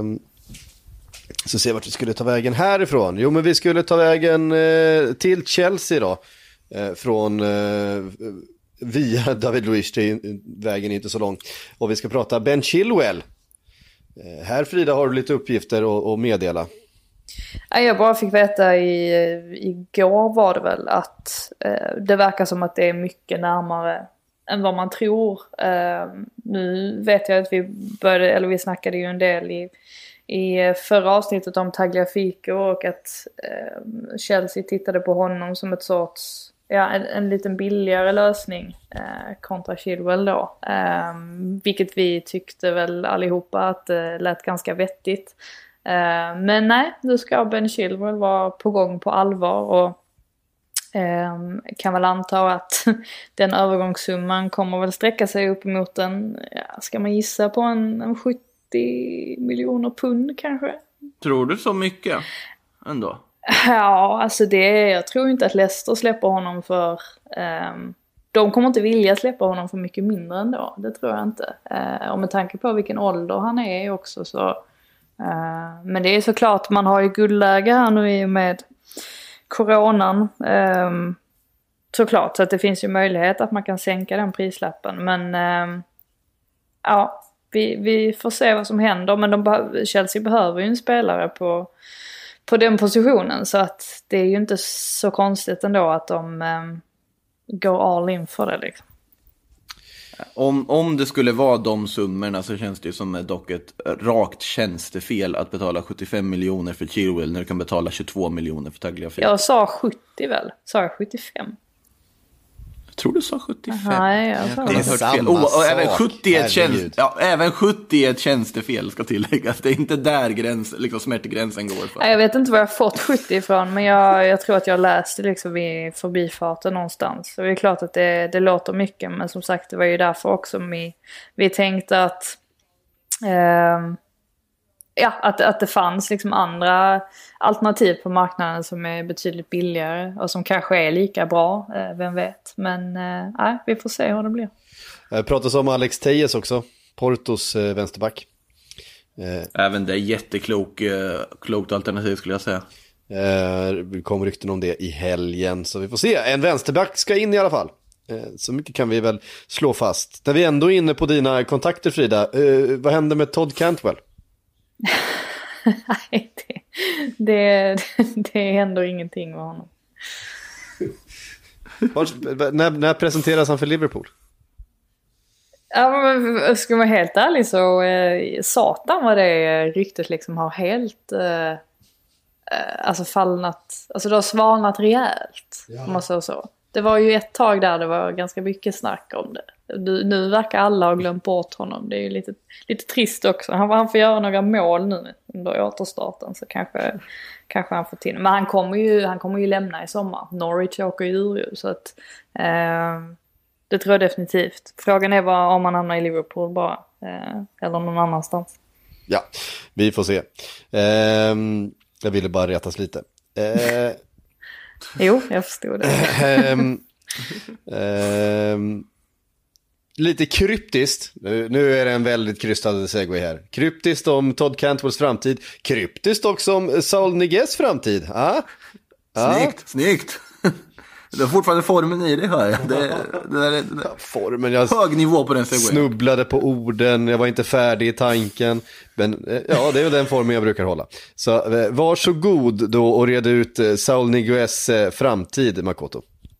Så se vart vi skulle ta vägen härifrån. Jo, men vi skulle ta vägen eh, till Chelsea då. Eh, från eh, via David Luiz, till vägen inte så lång. Och vi ska prata Ben Chilwell. Eh, här Frida har du lite uppgifter att meddela. Jag bara fick veta i, igår var det väl att eh, det verkar som att det är mycket närmare än vad man tror. Eh, nu vet jag att vi började, eller vi snackade ju en del i i förra avsnittet om Tagliafico, och att eh, Chelsea tittade på honom som ett sorts, ja, en, en liten billigare lösning eh, kontra Chilwell då. Eh, vilket vi tyckte väl allihopa att det eh, lät ganska vettigt. Eh, men nej, nu ska Ben Chilwell vara på gång på allvar, och eh, kan väl anta att den övergångssumman kommer väl sträcka sig upp mot en, ja, ska man gissa på en, en sjuttio miljoner pund kanske. Tror du så mycket? ändå. Ja, alltså det, jag tror inte att Leicester släpper honom för... Um, de kommer inte vilja släppa honom för mycket mindre ändå. Det tror jag inte. Uh, och med tanke på vilken ålder han är också så... Uh, men det är såklart, man har ju guldläge här nu med coronan. Um, såklart, så att det finns ju möjlighet att man kan sänka den prislappen. Men um, ja, vi, vi får se vad som händer. Men de be- Chelsea behöver ju en spelare på... på den positionen, så att det är ju inte så konstigt ändå att de um, går all in för det liksom. Om, om det skulle vara de summorna så känns det ju som dock ett rakt tjänstefel att betala sjuttiofem miljoner för Chilwell när du kan betala tjugotvå miljoner för Tagliafico. Jag sa sjuttio väl? Sa jag sjuttiofem? Jag tror du sa sjuttiofem. Nej, jag sa det är hört fel. Oh, och även sjuttio är ett tjänst, ja, även sjuttio är ett tjänstefel ska tilläggas. Det är inte där gräns, liksom smärtgränsen går för. Jag vet inte var jag fått sjuttio ifrån, men jag, jag tror att jag läste liksom vid förbifarten någonstans. Så det är klart att det, det låter mycket, men som sagt det var ju därför också vi, vi tänkte att eh, ja, att, att det fanns liksom andra alternativ på marknaden som är betydligt billigare och som kanske är lika bra, eh, vem vet. Men eh, nej, vi får se hur det blir. Jag pratas om Alex Tejes också, Portos eh, vänsterback. Eh, Även det är jätteklok, eh, klokt alternativ skulle jag säga. Eh, det kom rykten om det i helgen, så vi får se. En vänsterback ska in i alla fall. Eh, så mycket kan vi väl slå fast. När vi ändå är inne på dina kontakter, Frida, eh, vad händer med Todd Cantwell? Nej, det, det, det händer ingenting med honom. Var, när, när presenteras han för Liverpool? Ja, men ska man helt ärlig så eh, satan vad det ryktet liksom har helt eh, eh, alltså fallnat, alltså det har svalnat rejält, om man säger så. Det var ju ett tag där det var ganska mycket snack om det. Nu, nu verkar alla ha glömt bort honom. Det är ju lite, lite trist också. Han, han får göra några mål nu under återstarten, så kanske, kanske han får till. Men han kommer ju, han kommer ju lämna i sommar. Norwich åker ju ur, så att eh, det tror jag definitivt. Frågan är vad, om han hamnar i Liverpool bara eh, eller någon annanstans. Ja, vi får se. Eh, jag ville bara retas lite. Eh, jo, jag förstod det. eh, eh, Lite kryptiskt, nu är det en väldigt krystad segway här. Kryptiskt om Todd Cantwells framtid. Kryptiskt också om Saul Niguez framtid. Ah? Ah? Snyggt, snyggt. Du har fortfarande formen i det, hör jag. Det, det där är, det där. Formen, jag hög nivå på den segwayen. Snubblade på orden, jag var inte färdig i tanken. Men ja, det är den formen jag brukar hålla. Så varsågod då och reda ut Saul Niguez framtid, Makoto.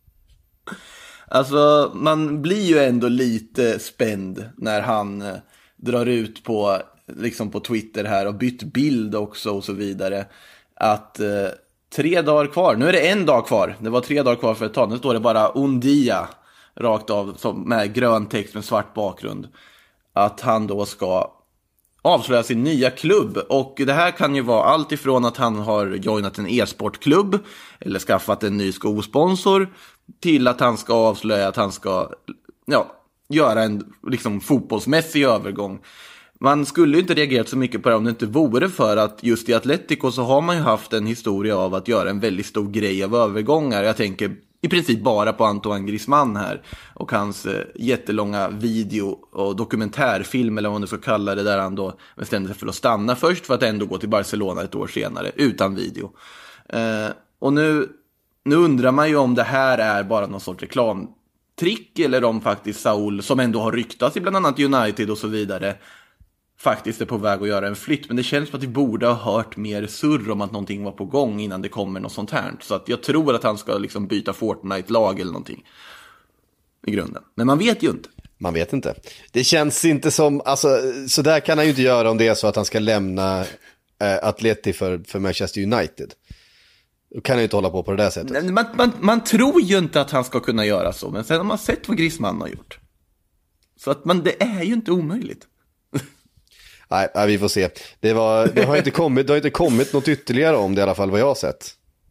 Alltså, man blir ju ändå lite spänd när han eh, drar ut på, liksom på Twitter här och bytt bild också och så vidare. Att eh, tre dagar kvar, nu är det en dag kvar, det var tre dagar kvar för ett tag, nu står det bara Undia rakt av som, med grön text med svart bakgrund. Att han då ska avslöja sin nya klubb, och det här kan ju vara allt ifrån att han har joinat en e-sportklubb eller skaffat en ny skosponsor till att han ska avslöja att han ska ja, göra en liksom fotbollsmässig övergång. Man skulle ju inte reagerat så mycket på det om det inte vore för att just i Atletico så har man ju haft en historia av att göra en väldigt stor grej av övergångar. Jag tänker i princip bara på Antoine Griezmann här och hans eh, jättelånga video- och dokumentärfilm eller vad man nu ska kalla det, där han då bestämde sig för att stanna först för att ändå gå till Barcelona ett år senare utan video. Eh, och nu, nu undrar man ju om det här är bara någon sorts reklamtrick eller om faktiskt Saul, som ändå har ryktats i bland annat United och så vidare, faktiskt är på väg att göra en flytt. Men det känns som att vi borde ha hört mer surr om att någonting var på gång innan det kommer något sånt här. Så att jag tror att han ska liksom byta Fortnite-lag eller någonting i grunden. Men man vet ju inte. Man vet inte. Det känns inte som, alltså, så där kan han ju inte göra om det är så att han ska lämna äh, Atleti för, för Manchester United. Då kan han ju inte hålla på på det där sättet. Man, man, man tror ju inte att han ska kunna göra så. Men sen har man sett vad Griezmann har gjort. Så att man, det är ju inte omöjligt. Nej, nej, vi får se. Det, var, det, har inte kommit, det har inte kommit något ytterligare om det i alla fall, vad jag har sett.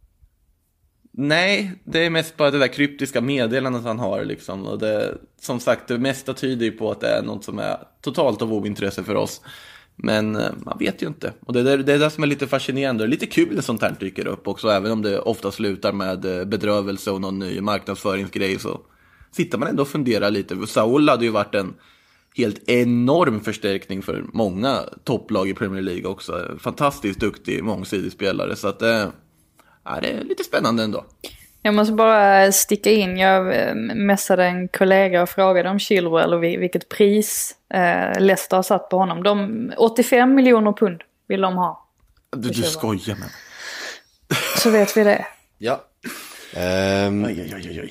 Nej, det är mest bara det där kryptiska meddelandet han har liksom. Och det, som sagt, det mesta tyder ju på att det är något som är totalt av ointresse för oss. Men eh, man vet ju inte. Och det är, det är det som är lite fascinerande. Det är lite kul när sånt här dyker upp också. Även om det ofta slutar med eh, bedrövelse och någon ny marknadsföringsgrej, så sitter man ändå och funderar lite. Saul hade ju varit en helt enorm förstärkning för många topplag i Premier League också. Fantastiskt duktig, mångsidig spelare. Så att eh, ja, det är lite spännande ändå. Jag måste bara sticka in. Jag messade en kollega och frågade om Chilwell och vilket pris eh, Leicester har satt på honom. De åttiofem miljoner pund vill de ha. Du, du skojar med. Så vet vi det. Ja. Um, oj, oj, oj, oj.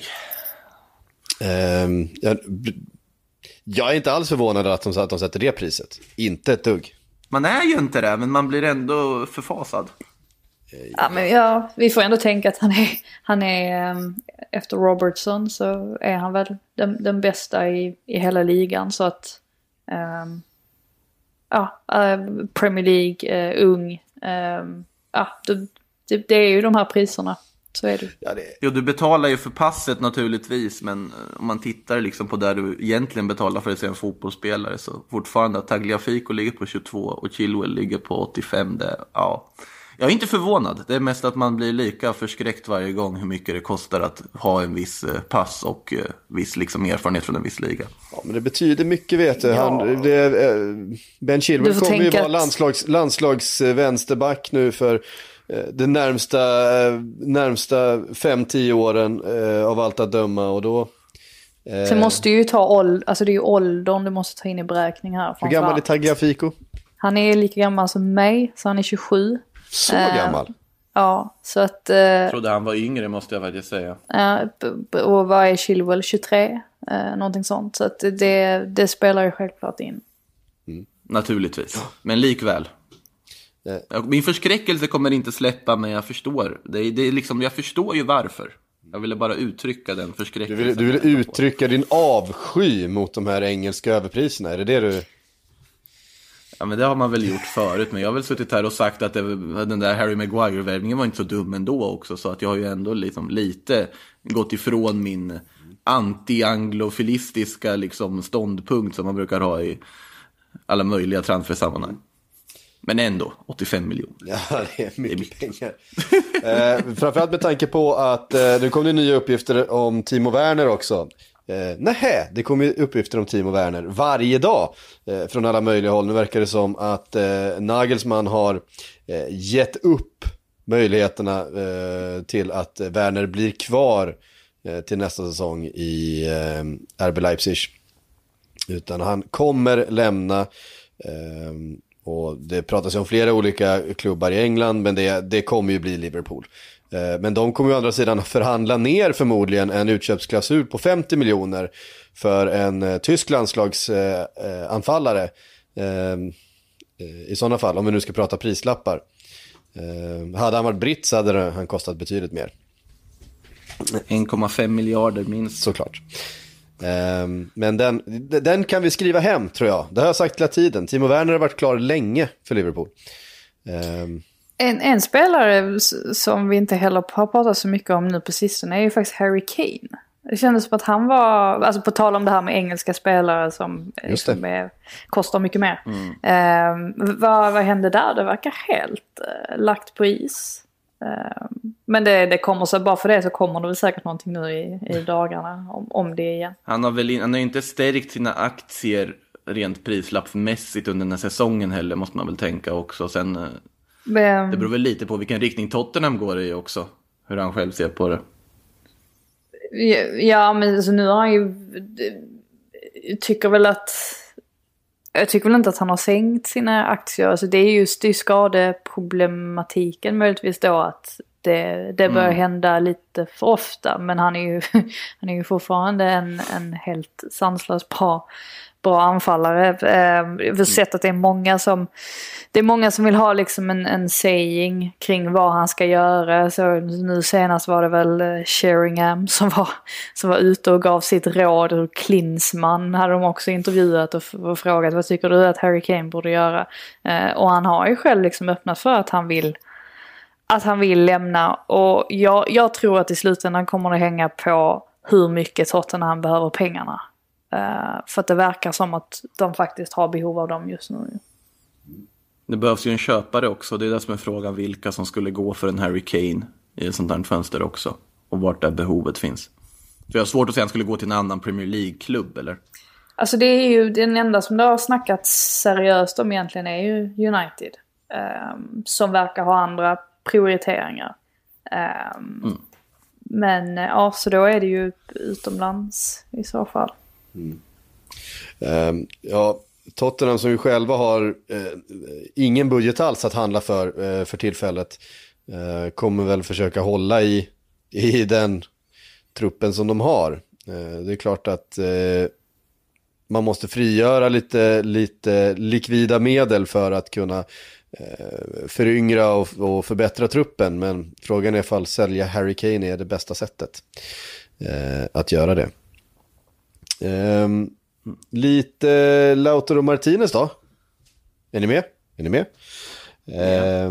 Um, jag, jag är inte alls förvånad att de, att de sätter det priset. Inte ett dugg. Man är ju inte det, men man blir ändå förfasad. Ja, men ja, vi får ändå tänka att han är, han är um, efter Robertson så är han väl den, den bästa i, i hela ligan. Så att um, ja, uh, Premier League, uh, ung, um, ja, det, det, det är ju de här priserna. Så är det. Ja, det... Jo, du betalar ju för passet naturligtvis, men om man tittar liksom på där du egentligen betalar för att se en fotbollsspelare, så fortfarande att Tagliafico ligger på tjugotvå och Chilwell ligger på åttiofem. Det, ja. Jag är inte förvånad. Det är mest att man blir lika förskräckt varje gång hur mycket det kostar att ha en viss pass och viss liksom erfarenhet från en viss liga. Ja, men det betyder mycket, vet du. Han, det, Ben Chilwell kommer ju vara landslags, landslags vänsterback nu för den närmsta, närmsta fem till tio åren eh, av allt att döma, och då... Eh, Sen måste ju ta åld, alltså det är ju åldern du måste ta in i beräkning här. Hur gammal är Tagliafico? Han är lika gammal som mig, så han är tjugosju. Så eh, gammal? Ja, så att... Eh, jag trodde han var yngre, måste jag faktiskt säga. Eh, och vad är Chilwell? tjugotre? Eh, någonting sånt. Så att det, det spelar ju självklart in. Mm. Naturligtvis, men likväl. Min förskräckelse kommer inte släppa, men jag förstår. Det är, det är liksom, jag förstår ju varför. Jag ville bara uttrycka den förskräckelsen. Du vill, du vill uttrycka din avsky mot de här engelska överpriserna, är det det du... Ja, men det har man väl gjort förut. Men jag har väl suttit här och sagt att det, den där Harry Maguire-värvningen var inte så dum ändå också. Så att jag har ju ändå liksom lite gått ifrån min anti-anglofilistiska liksom ståndpunkt som man brukar ha i alla möjliga transfersammanhang. Men ändå, åttiofem miljoner. Ja, det är mycket det är pengar. eh, framförallt med tanke på att eh, det kom ju nya uppgifter om Timo Werner också. Eh, nej, det kommer ju uppgifter om Timo Werner varje dag eh, från alla möjliga håll. Nu verkar det som att eh, Nagelsmann har eh, gett upp möjligheterna eh, till att Werner blir kvar eh, till nästa säsong i eh, R B Leipzig. Utan han kommer lämna... Eh, Och det pratas ju om flera olika klubbar i England, men det, det kommer ju bli Liverpool. Eh, men de kommer ju å andra sidan förhandla ner förmodligen en utköpsklausul på femtio miljoner för en eh, tysk landslagsanfallare. Eh, eh, I sådana fall, om vi nu ska prata prislappar. Eh, hade han varit britt så hade han kostat betydligt mer. en komma fem miljarder minst. Såklart. Um, men den, den kan vi skriva hem, tror jag. Det har jag sagt hela tiden. Timo Werner har varit klar länge för Liverpool. um. en, en spelare som vi inte heller har pratat så mycket om nu på sistone är ju faktiskt Harry Kane. Det kändes som att han var, alltså på tal om det här med engelska spelare som, som är, kostar mycket mer. Mm. um, vad, vad hände där? Det verkar helt uh, lagt på is. Men det, det kommer så, bara för det så kommer det väl säkert någonting nu i, i dagarna om, om det igen. Han har väl in, han har ju inte stärkt sina aktier rent prislappsmässigt under den här säsongen heller, måste man väl tänka också. Sen, Men, det beror väl lite på vilken riktning Tottenham går i också, hur han själv ser på det. Ja, ja men alltså, nu har han ju tycker väl att jag tycker väl inte att han har sänkt sina aktier. Alltså det är just det skadeproblematiken möjligtvis då, att det, det börjar mm. hända lite för ofta. Men han är ju, han är ju fortfarande en, en helt sanslös bra, bra anfallare. Jag har sett att det är många som det är många som vill ha liksom en, en saying kring vad han ska göra. Så nu senast var det väl Sheringham som var, som var ute och gav sitt råd. Och Klinsmann hade de också intervjuat och, och frågat vad tycker du att Harry Kane borde göra. Eh, och han har ju själv liksom öppnat för att han vill att han vill lämna. Och jag, jag tror att i slutändan kommer det hänga på hur mycket Tottenham behöver pengarna. Uh, för att det verkar som att de faktiskt har behov av dem just nu. Det behövs ju en köpare också. Det är det som är frågan, vilka som skulle gå för en Harry Kane i ett sånt här fönster också. Och vart där behovet finns. För jag har svårt att säga att han skulle gå till en annan Premier League-klubb, eller? Alltså det är ju den enda som det har snackats seriöst om egentligen är ju United. Um, som verkar ha andra prioriteringar. Um, mm. Men ja, så då är det ju utomlands i så fall. Mm. Um, ja, Tottenham som ju själva har eh, ingen budget alls att handla för eh, för tillfället eh, kommer väl försöka hålla i, i den truppen som de har. Eh, det är klart att eh, man måste frigöra lite, lite likvida medel för att kunna eh, föryngra och, och förbättra truppen, men frågan är ifall sälja Harry Kane är det bästa sättet eh, att göra det. Eh, Lite Lautaro Martinez då. Är ni med? Är ni med? Yeah.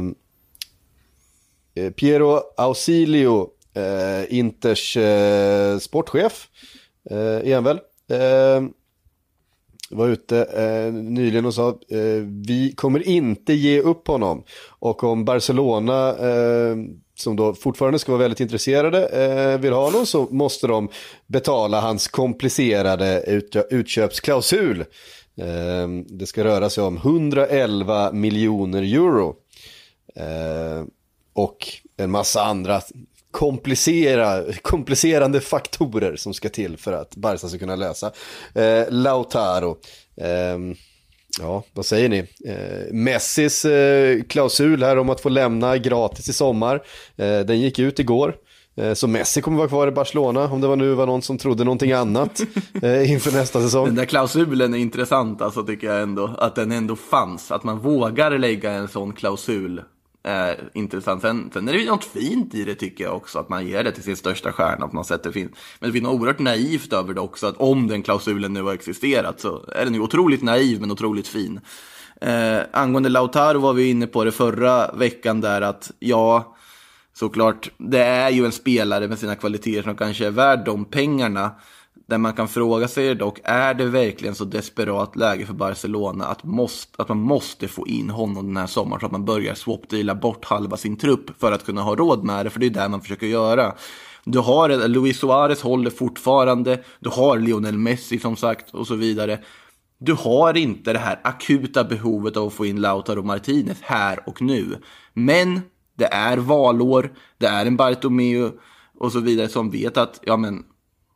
Eh, Piero Ausilio, eh, Inters eh, sportchef, eh, är han väl? Eh, var ute eh, nyligen och sa eh, vi kommer inte ge upp honom. Och om Barcelona eh, som då fortfarande ska vara väldigt intresserade eh, vill ha honom, så måste de betala hans komplicerade ut, utköpsklausul. Eh, det ska röra sig om hundraelva miljoner euro. Eh, och en massa andra komplicera, komplicerande faktorer som ska till för att Barca ska kunna lösa eh, Lautaro. Eh, ja, vad säger ni? Eh, Messis eh, klausul här om att få lämna gratis i sommar, eh, den gick ut igår. Eh, så Messi kommer vara kvar i Barcelona, om det var nu var någon som trodde någonting annat eh, inför nästa säsong. Den där klausulen är intressant, alltså, tycker jag ändå, att den ändå fanns, att man vågar lägga en sån klausul. Eh, intressant. Sen, sen är det ju något fint i det, tycker jag också, att man ger det till sin största stjärna, att man sätter fin. Men det finns något oerhört naivt över det också, att om den klausulen nu har existerat så är den ju otroligt naiv men otroligt fin. Eh, angående Lautaro var vi inne på det förra veckan där, att ja, såklart, det är ju en spelare med sina kvaliteter som kanske är värd de pengarna. Där man kan fråga sig dock, är det verkligen så desperat läge för Barcelona att, måste, att man måste få in honom den här sommaren, så att man börjar swap-deala bort halva sin trupp för att kunna ha råd med det, för det är det man försöker göra. Du har Luis Suarez håller fortfarande, du har Lionel Messi som sagt och så vidare. Du har inte det här akuta behovet av att få in Lautaro Martinez här och nu. Men det är valår, det är en Bartomeu och så vidare som vet att, ja men,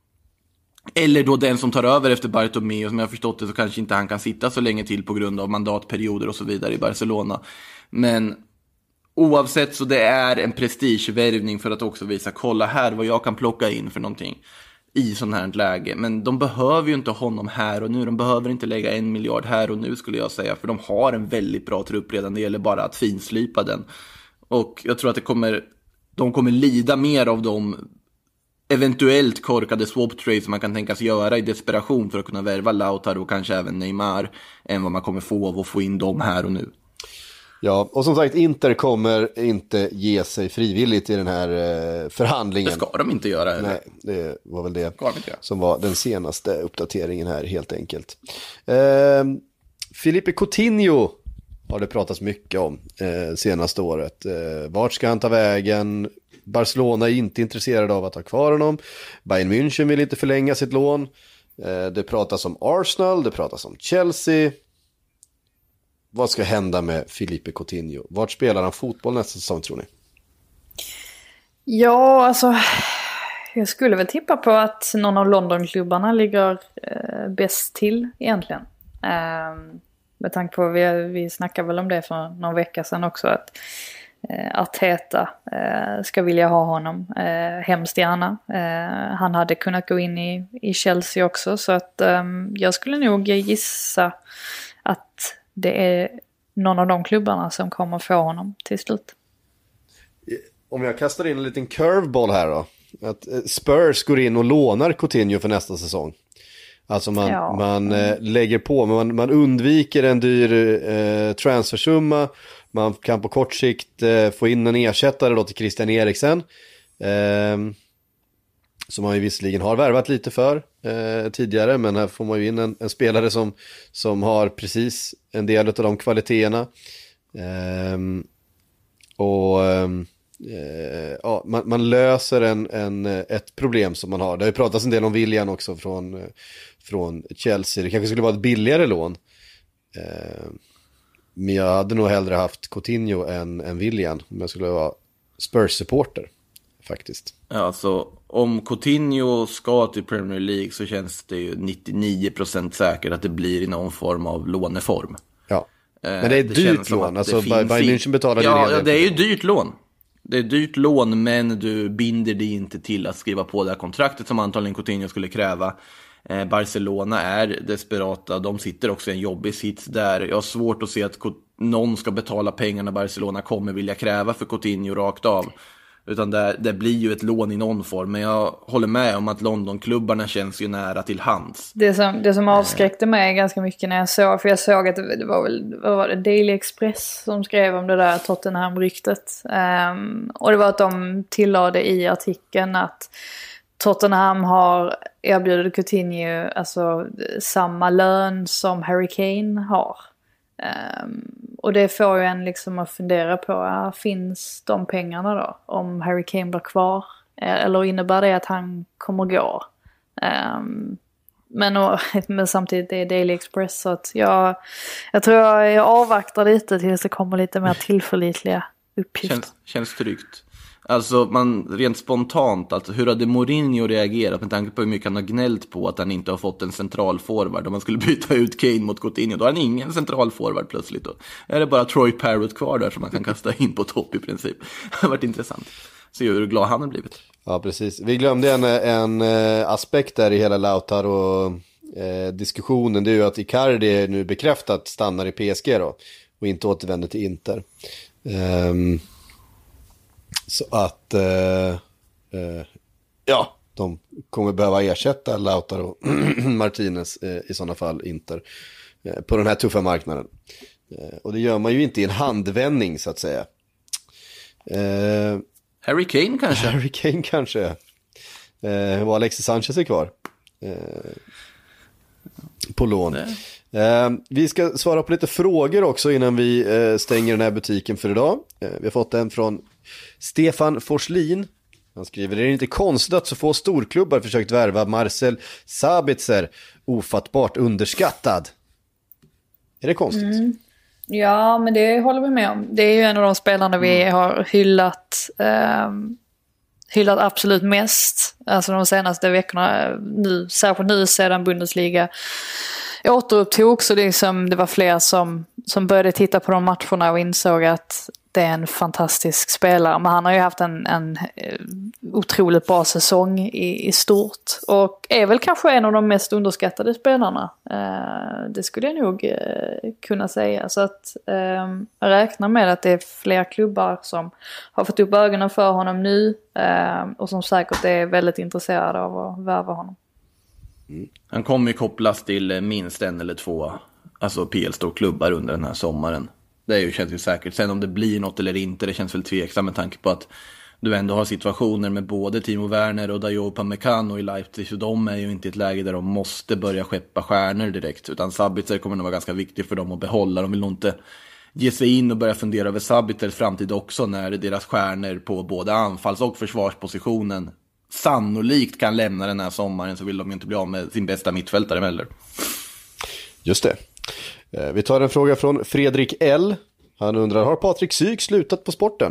eller då den som tar över efter Bartomeu, som jag har förstått det så kanske inte han kan sitta så länge till på grund av mandatperioder och så vidare i Barcelona. Men oavsett, så det är en prestigevärvning för att också visa, kolla här vad jag kan plocka in för någonting i sån här läge. Men de behöver ju inte honom här och nu, de behöver inte lägga en miljard här och nu, skulle jag säga, för de har en väldigt bra trupp redan, det gäller bara att finslipa den. Och jag tror att det kommer, de kommer lida mer av de eventuellt korkade swap trades som man kan tänkas göra i desperation för att kunna värva Lautaro och kanske även Neymar, än vad man kommer få av att få in dem här och nu. Ja, och som sagt, Inter kommer inte ge sig frivilligt i den här eh, förhandlingen. Det ska de inte göra heller. Nej, det var väl det som var den senaste uppdateringen här, helt enkelt. Eh, Filipe Coutinho har det pratats mycket om eh, senaste året. Eh, vart ska han ta vägen? Barcelona är inte intresserade av att ha kvar honom. Bayern München vill inte förlänga sitt lån. Eh, det pratas om Arsenal, det pratas om Chelsea. Vad ska hända med Filipe Coutinho? Vart spelar han fotboll nästa säsong, tror ni? Ja, alltså jag skulle väl tippa på att någon av Londonklubbarna ligger eh, bäst till egentligen. Eh, med tanke på, vi, vi snackade väl om det för någon vecka sedan också, att eh, Arteta eh, ska vilja ha honom eh, hemskt gärna. Eh, han hade kunnat gå in i, i Chelsea också, så att eh, jag skulle nog gissa att det är någon av de klubbarna som kommer få honom till slut. Om jag kastar in en liten curveball här då. Att Spurs går in och lånar Coutinho för nästa säsong. Alltså man, ja. man eh, lägger på, men man, man undviker en dyr eh, transfersumma. Man kan på kort sikt eh, få in en ersättare då till Christian Eriksen. Eh, som man ju visserligen har värvat lite för eh, tidigare, men här får man ju in en, en spelare som, som har precis en del av de kvaliteterna. Um, och um, uh, ja, man, man löser en, en, ett problem som man har. Det har ju pratats en del om Willian också från, uh, från Chelsea. Det kanske skulle vara ett billigare lån. Uh, men jag hade nog hellre haft Coutinho än, än Willian om jag skulle vara Spurs-supporter faktiskt. Ja, alltså om Coutinho ska till Premier League så känns det ju nittionio procent säkert att det blir i någon form av låneform. Ja, men det är ett det dyrt lån. Alltså Bayern München betalar ja, ju ja, det är ju dyrt lån. Det är dyrt lån, men du binder dig inte till att skriva på det här kontraktet som antagligen Coutinho skulle kräva. Eh, Barcelona är desperata. De sitter också i en jobbig sits där. Jag har svårt att se att någon ska betala pengarna Barcelona kommer vilja kräva för Coutinho rakt av. Utan det, det blir ju ett lån i någon form. Men jag håller med om att Londonklubbarna känns ju nära till hands. Det som, det som avskräckte mig ganska mycket när jag såg, för jag såg att det, det var väl vad var det, Daily Express som skrev om det där Tottenham-ryktet. Um, och det var att de tillade i artikeln att Tottenham har erbjudit Coutinho alltså samma lön som Harry Kane har. Um, och det får ju en liksom att fundera på, ja, finns de pengarna då om Harry Kane blir kvar, eller innebär det att han kommer gå? Um, men, och, men samtidigt är det Daily Express, så att jag, jag tror jag, jag avvaktar lite tills det kommer lite mer tillförlitliga uppgifter. Känns, känns tryggt. Alltså man rent spontant, alltså hur hade Mourinho reagerat med tanke på hur mycket han har gnällt på att han inte har fått en centralforward? Om man skulle byta ut Kane mot Coutinho, då har han ingen centralforward plötsligt då. Är det bara Troy Parrott kvar där som man kan kasta in på topp i princip? Det har varit intressant. Se hur glad han har blivit. Ja, precis. Vi glömde en, en aspekt där i hela Lautaro-diskussionen. Det är ju att Icardi är nu bekräftat stannar i P S G då och inte återvänder till Inter. Um... Så att eh, eh, ja, de kommer behöva ersätta Lautaro Martinez eh, i sådana fall Inter eh, på den här tuffa marknaden. Eh, och det gör man ju inte i en handvändning så att säga. Eh, Harry Kane kanske? Harry Kane kanske. Eh, och Alexis Sanchez är kvar. Eh, på lån. Eh, vi ska svara på lite frågor också innan vi eh, stänger den här butiken för idag. Eh, vi har fått en från Stefan Forslin. Han skriver: det är inte konstigt att så få storklubbar försökt värva Marcel Sabitzer, ofattbart underskattad. Är det konstigt? Mm. Ja, men det håller vi med om. Det är ju en av de spelarna vi mm. har hyllat eh, hyllat absolut mest. Alltså de senaste veckorna nu, särskilt nu sedan Bundesliga återupptog, så liksom det var fler som, som började titta på de matcherna och insåg att det är en fantastisk spelare. Men han har ju haft en, en otroligt bra säsong i, i stort. Och är väl kanske en av de mest underskattade spelarna. Eh, det skulle jag nog eh, kunna säga. Så att eh, jag räknar med att det är fler klubbar som har fått upp ögonen för honom nu. Eh, och som säkert är väldigt intresserade av att värva honom. Mm. Han kommer ju kopplas till minst en eller två alltså P L-storklubbar under den här sommaren. Det är ju, känns ju säkert. Sen om det blir något eller inte, det känns väl tveksamt med tanke på att du ändå har situationer med både Timo Werner och Dayot Upamecano i Leipzig. Så de är ju inte i ett läge där de måste börja skeppa stjärnor direkt. Utan Sabitzer kommer nog vara ganska viktig för dem att behålla. De vill nog inte ge sig in och börja fundera över Sabitzers framtid också när deras stjärnor på både anfalls- och försvarspositionen sannolikt kan lämna den här sommaren, så vill de ju inte bli av med sin bästa mittfältare heller. Just det. Vi tar en fråga från Fredrik L. Han undrar: har Patrik Syk slutat på sporten?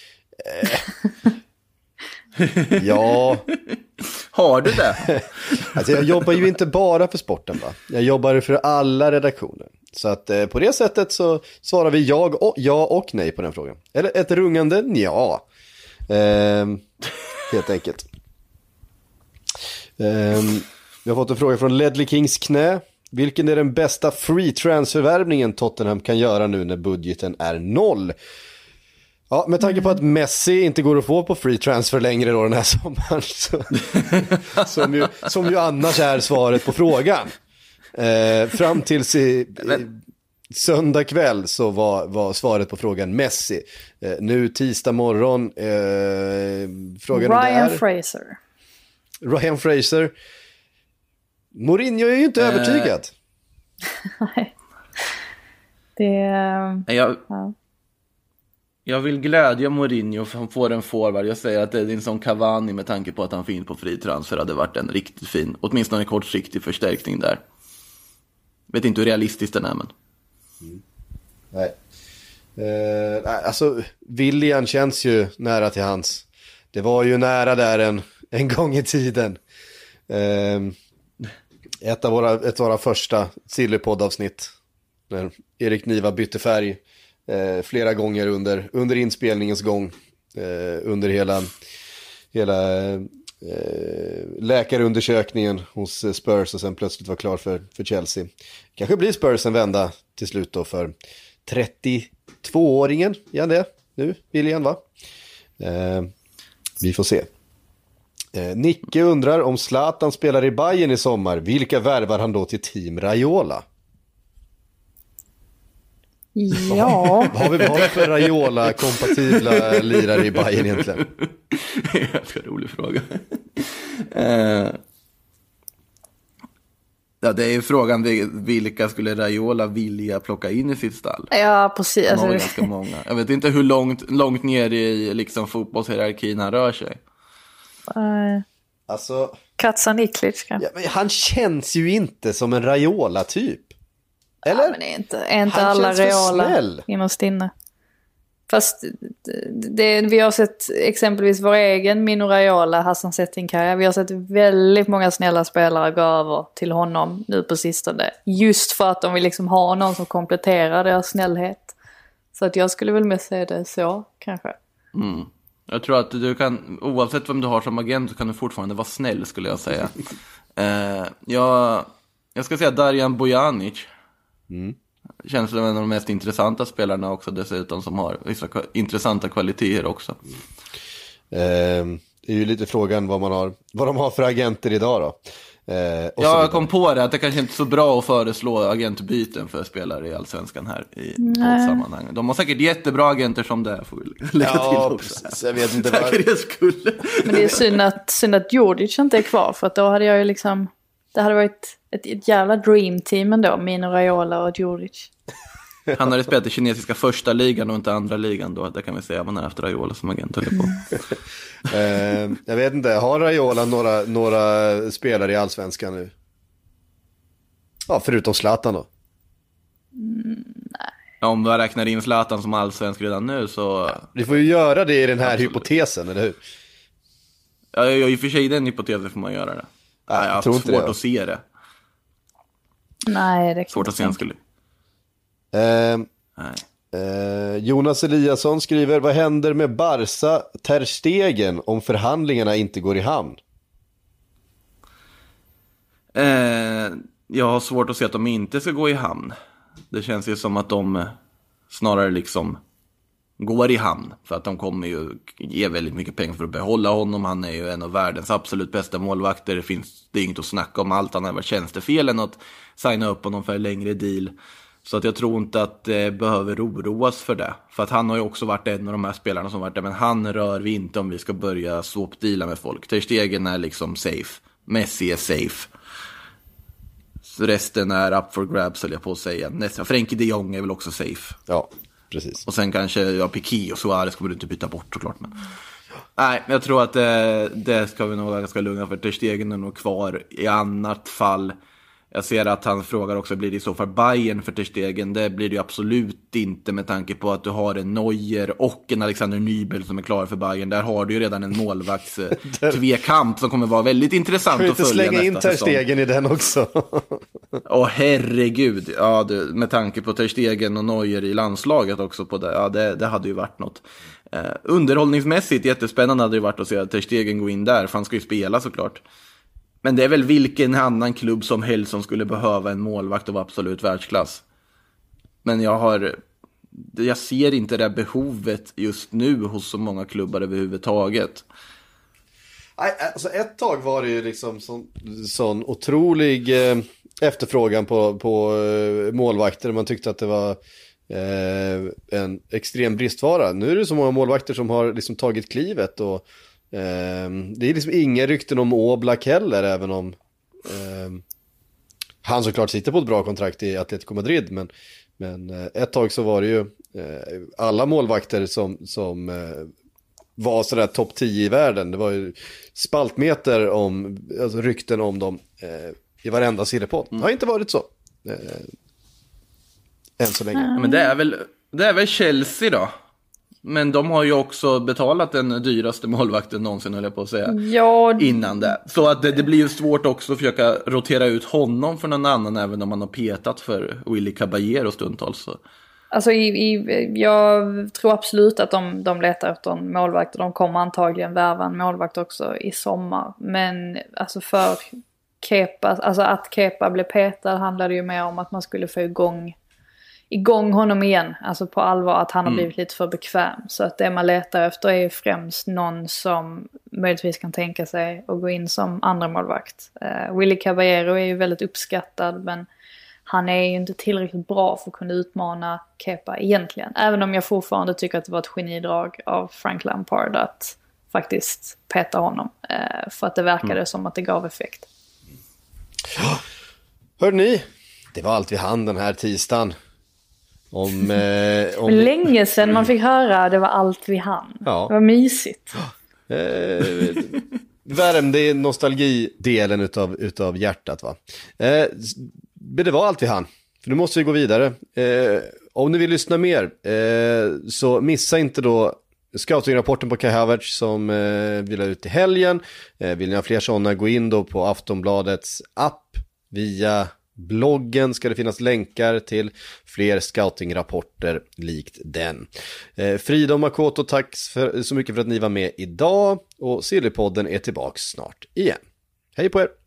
Eh. Ja. Har du det? Alltså jag jobbar ju inte bara för sporten, va? Jag jobbar för alla redaktioner. Så att eh, på det sättet så svarar vi jag och, ja och nej på den frågan. Eller ett rungande ja. Eh, helt enkelt. Eh, vi har fått en fråga från Ledley Kings knä. Vilken är den bästa free transfervärvningen Tottenham kan göra nu när budgeten är noll? Ja, med tanke på att Messi inte går att få på free transfer längre då den här sommaren, så, som, ju, som ju annars är svaret på frågan. Eh, fram tills i, i söndag kväll så var, var svaret på frågan Messi. Eh, nu tisdag morgon eh, frågan Ryan är, Fraser. Ryan Fraser. Mourinho är ju inte eh. övertygad. Nej. Det är... Jag, ja. Jag vill glädja Mourinho för han får en forward. Jag säger att det är en sån Cavani med tanke på att han finns på fri transfer hade varit en riktigt fin, åtminstone en kortsiktig förstärkning där. Vet inte hur realistiskt den är, men... Mm. Nej. Eh, alltså, Willian känns ju nära till hans. Det var ju nära där en, en gång i tiden. Eh, ett av våra, ett av våra första Sillypodd-avsnitt. När Erik Niva bytte färg eh, flera gånger under, under inspelningens gång. Eh, under hela, hela eh, läkarundersökningen hos Spurs och sen plötsligt var klar för, för Chelsea. Kanske blir Spurs en vända till slut då för trettiotvååringen. Igen det nu, William, va? Eh, vi får se. Eh, Nicke undrar om Zlatan spelar i Bayern i sommar. Vilka värvar han då till Team Raiola? Ja. Vad har vi vad för Raiola-kompatibla lirare i Bayern egentligen? Det är en ganska rolig fråga. eh, ja, det är ju frågan vilka skulle Raiola vilja plocka in i sitt stall? Ja, precis. Han har ganska många. Jag vet inte hur långt, långt ner i liksom, fotbollshierarkin han rör sig. Uh, alltså, Katsaniklic kanske. Ja, han känns ju inte som en Raiola-typ. Eller? Ja, men är inte, är inte han alla Raiola innerst inne. Fast det, det, vi har sett exempelvis vår egen Mino Raiola, Hassan Settinkaya. Vi har sett väldigt många snälla spelare gå över till honom nu på sistone. Just för att de vill liksom ha någon som kompletterar deras snällhet. Så att jag skulle väl med säga det så, kanske. Mm. Jag tror att du kan, oavsett vem du har som agent, så kan du fortfarande vara snäll, skulle jag säga. eh, jag, jag ska säga Darjan Bojanic. Mm. Känns som en av de mest intressanta spelarna också dessutom, som har vissa intressanta kvaliteter också. Mm. Eh, det är ju lite frågan vad man har, vad de har för agenter idag då. Eh, ja, jag kom på det att det kanske inte är så bra att föreslå agentbyten för spelare i Allsvenskan här i sammanhang. De har säkert jättebra agenter som det är, får vi lägga ja, till också. Precis, jag vet inte vad det skulle. Men det är synd att, synd att Djurdjic inte är kvar, för att då hade jag ju liksom, det hade varit ett, ett jävla dream team ändå, Mino Raiola och Djurdjic. Han hade spelat i kinesiska första ligan och inte andra ligan då, det kan vi säga, man har haft Raiola som agent på. eh, jag vet inte, har Raiola några, några spelare i Allsvenskan nu? Ja, förutom Zlatan då. Mm, nej. Ja, om du räknar in Zlatan som allsvensk redan nu så... Ja, vi får ju göra det i den här absolut. Hypotesen, eller hur? Ja, i och för sig den hypotesen får man göra det. Ja, jag har svårt det, ja. att se det. Nej, det kan svårt att se en skulle... Eh, eh, Jonas Eliasson skriver: vad händer med Barca Ter Stegen om förhandlingarna inte går i hamn? Eh, jag har svårt att se att de inte ska gå i hamn. Det känns ju som att de snarare liksom går i hamn, för att de kommer ju ge väldigt mycket pengar för att behålla honom. Han är ju en av världens absolut bästa målvakter. Det finns det är inget att snacka om. Allt han har varit tjänstefel än att signa upp honom för en längre deal. Så att jag tror inte att det behöver oroas för det. För att han har ju också varit en av de här spelarna som varit där. Men han rör vi inte om vi ska börja swap-deala med folk. Ter Stegen är liksom safe. Messi är safe. Så resten är up for grabs, höll jag på att säga. Nästa, Frenkie de Jong är väl också safe. Ja, precis. Och sen kanske ja, Piqué och Suarez kommer du inte byta bort såklart. Men... Nej, jag tror att det, det ska vi nog vara ganska lugna för. Ter Stegen är nog kvar. I annat fall... Jag ser att han frågar också, blir det i så fall Bayern för Ter Stegen? Det blir det ju absolut inte, med tanke på att du har en Neuer och en Alexander Nübel som är klar för Bayern. Där har du ju redan en målvakts tvekamp som kommer vara väldigt intressant att följa nästa säsong. Kan vi inte slänga in Ter Stegen i den också? Åh herregud, ja, du, med tanke på Ter Stegen och Neuer i landslaget också på det, ja, det, det hade ju varit något. Eh, underhållningsmässigt jättespännande hade det varit att se att Ter Stegen går in där, för han ska ju spela såklart. Men det är väl vilken annan klubb som helst som skulle behöva en målvakt av absolut världsklass. Men jag har jag ser inte det behovet just nu hos så många klubbar överhuvudtaget. Alltså ett tag var det ju liksom sån, sån otrolig eh, efterfrågan på, på eh, målvakter. Man tyckte att det var eh, en extrem bristvara. Nu är det så många målvakter som har liksom tagit klivet och eh, det är liksom inga rykten om Oblak heller, även om eh, han såklart sitter på ett bra kontrakt i Atletico Madrid, men, men eh, ett tag så var det ju Eh, alla målvakter som, som eh, var sådär topp tio i världen, det var ju spaltmeter om, alltså rykten om dem eh, i varenda sillepåt. Det har inte varit så. Eh, än så länge. Ja, men det är väl, det är väl Chelsea då. Men de har ju också betalat den dyraste målvakten någonsin, höll jag på att säga. Ja. Innan det. Så att det, det blir ju svårt också att försöka rotera ut honom för någon annan, även om man har petat för Willy Caballero stundtals. Så. Alltså i, i, jag tror absolut att de, de letar efter en målvakt, och de kommer antagligen värva en målvakt också i sommar. Men alltså för Kepa, alltså att Kepa blev petad handlade ju mer om att man skulle få igång igång honom igen, alltså på allvar, att han har Mm. blivit lite för bekväm. Så att det man letar efter är ju främst någon som möjligtvis kan tänka sig att gå in som andra målvakt. Uh, Willy Caballero är ju väldigt uppskattad, men han är ju inte tillräckligt bra för att kunna utmana Kepa egentligen. Även om jag fortfarande tycker att det var ett genidrag av Frank Lampard att faktiskt peta honom. Uh, för att det verkade mm. som att det gav effekt. Hör ni? Det var allt vi hann den här tisdagen. Om, eh, om... Länge sedan man fick höra det var allt vi hann. Ja. Det var mysigt. Eh, värmde nostalgidelen utav, utav hjärtat, va? Eh, men det var allt vi hann. För nu måste vi gå vidare. Eh, om ni vill lyssna mer eh, så missa inte då scouting-rapporten på Kai Havertz som eh, vill ha ut i helgen. Eh, vill ni ha fler sådana, gå in då på Aftonbladets app. Via bloggen ska det finnas länkar till fler scouting-rapporter likt den. Eh, Frida och Makoto, tack för, så mycket för att ni var med idag. Och Sillypodden är tillbaka snart igen. Hej på er!